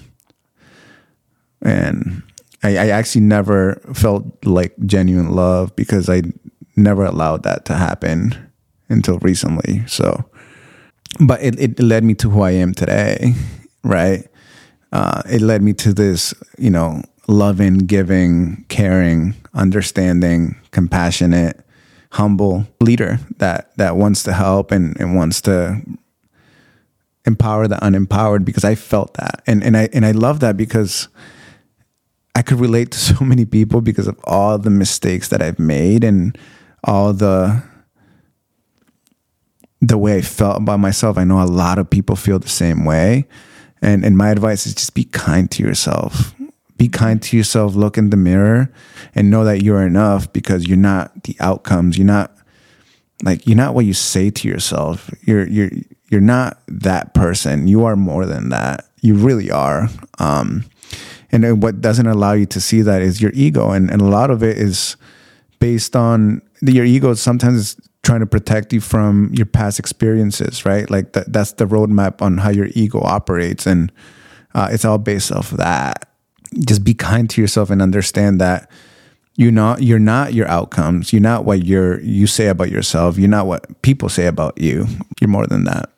And I, I actually never felt like genuine love because I never allowed that to happen until recently. So, but it, it led me to who I am today, right? Uh, it led me to this, you know, loving, giving, caring, understanding, compassionate, humble leader that, that wants to help and, and wants to empower the unempowered, because I felt that. And, and I, and I love that because I could relate to so many people because of all the mistakes that I've made and all the the way I felt about myself. I know a lot of people feel the same way. And and my advice is just be kind to yourself. Be kind to yourself. Look in the mirror and know that you're enough, because you're not the outcomes. You're not like, you're not what you say to yourself. You're, you're, you're not that person. You are more than that. You really are. Um, and then what doesn't allow you to see that is your ego. And, and a lot of it is based on your ego. Sometimes is trying to protect you from your past experiences, right? Like that, that's the roadmap on how your ego operates. And uh, it's all based off of that. Just be kind to yourself and understand that you're not, you're not your outcomes. You're not what you're, you say about yourself. You're not what people say about you. You're more than that.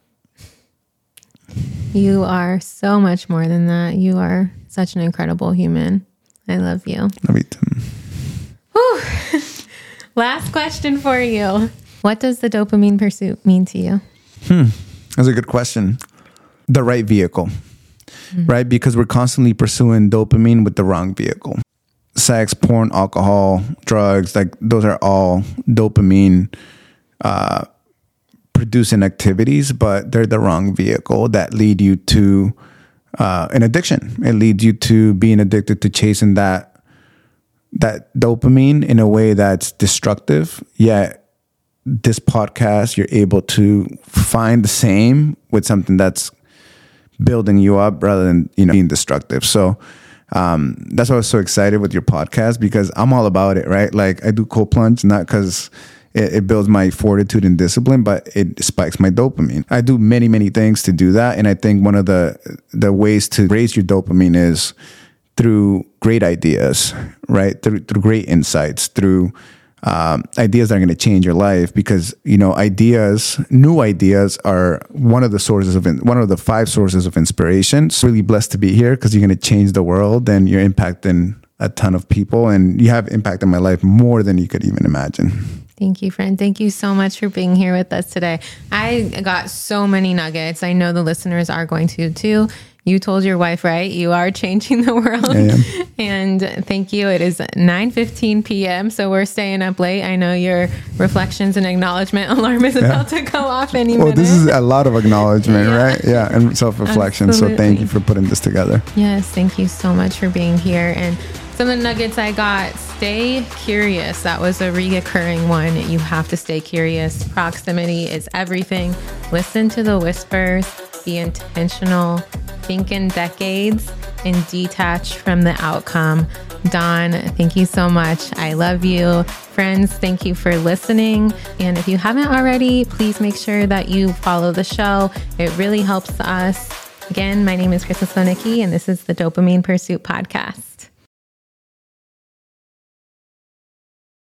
You are so much more than that. You are such an incredible human. I love you. Love you too. Whew. Last question for you. What does the dopamine pursuit mean to you? Hmm. That's a good question. The right vehicle, mm-hmm. right? Because we're constantly pursuing dopamine with the wrong vehicle. Sex, porn, alcohol, drugs, like those are all dopamine uh, producing activities, but they're the wrong vehicle that lead you to uh, an addiction. It leads you to being addicted to chasing that that dopamine in a way that's destructive. Yet this podcast, you're able to find the same with something that's building you up rather than, you know, being destructive. So um, that's why I was so excited with your podcast, because I'm all about it, right? Like I do cold plunge, not because it, it builds my fortitude and discipline, but it spikes my dopamine. I do many, many things to do that. And I think one of the, the ways to raise your dopamine is through great ideas, right? Through, through great insights, through Um, ideas that are going to change your life, because, you know, ideas, new ideas are one of the sources of, one of the five sources of inspiration. So really blessed to be here because you're going to change the world and you're impacting a ton of people, and you have impact in my life more than you could even imagine. Thank you, friend. Thank you so much for being here with us today. I got so many nuggets. I know the listeners are going to too. You told your wife, right? You are changing the world. And thank you. It is nine fifteen p.m. So we're staying up late. I know your reflections and acknowledgement alarm is yeah. about to go off any well, minute. This is a lot of acknowledgement, yeah. right? Yeah. And self-reflection. Absolutely. So thank you for putting this together. Yes. Thank you so much for being here. And some of the nuggets I got: stay curious. That was a reoccurring one. You have to stay curious. Proximity is everything. Listen to the whispers. Be intentional. Think in decades and detach from the outcome. Don, thank you so much. I love you. Friends, thank you for listening. And if you haven't already, please make sure that you follow the show. It really helps us. Again, my name is Krista Slonicki, and this is the Dopamine Pursuit Podcast.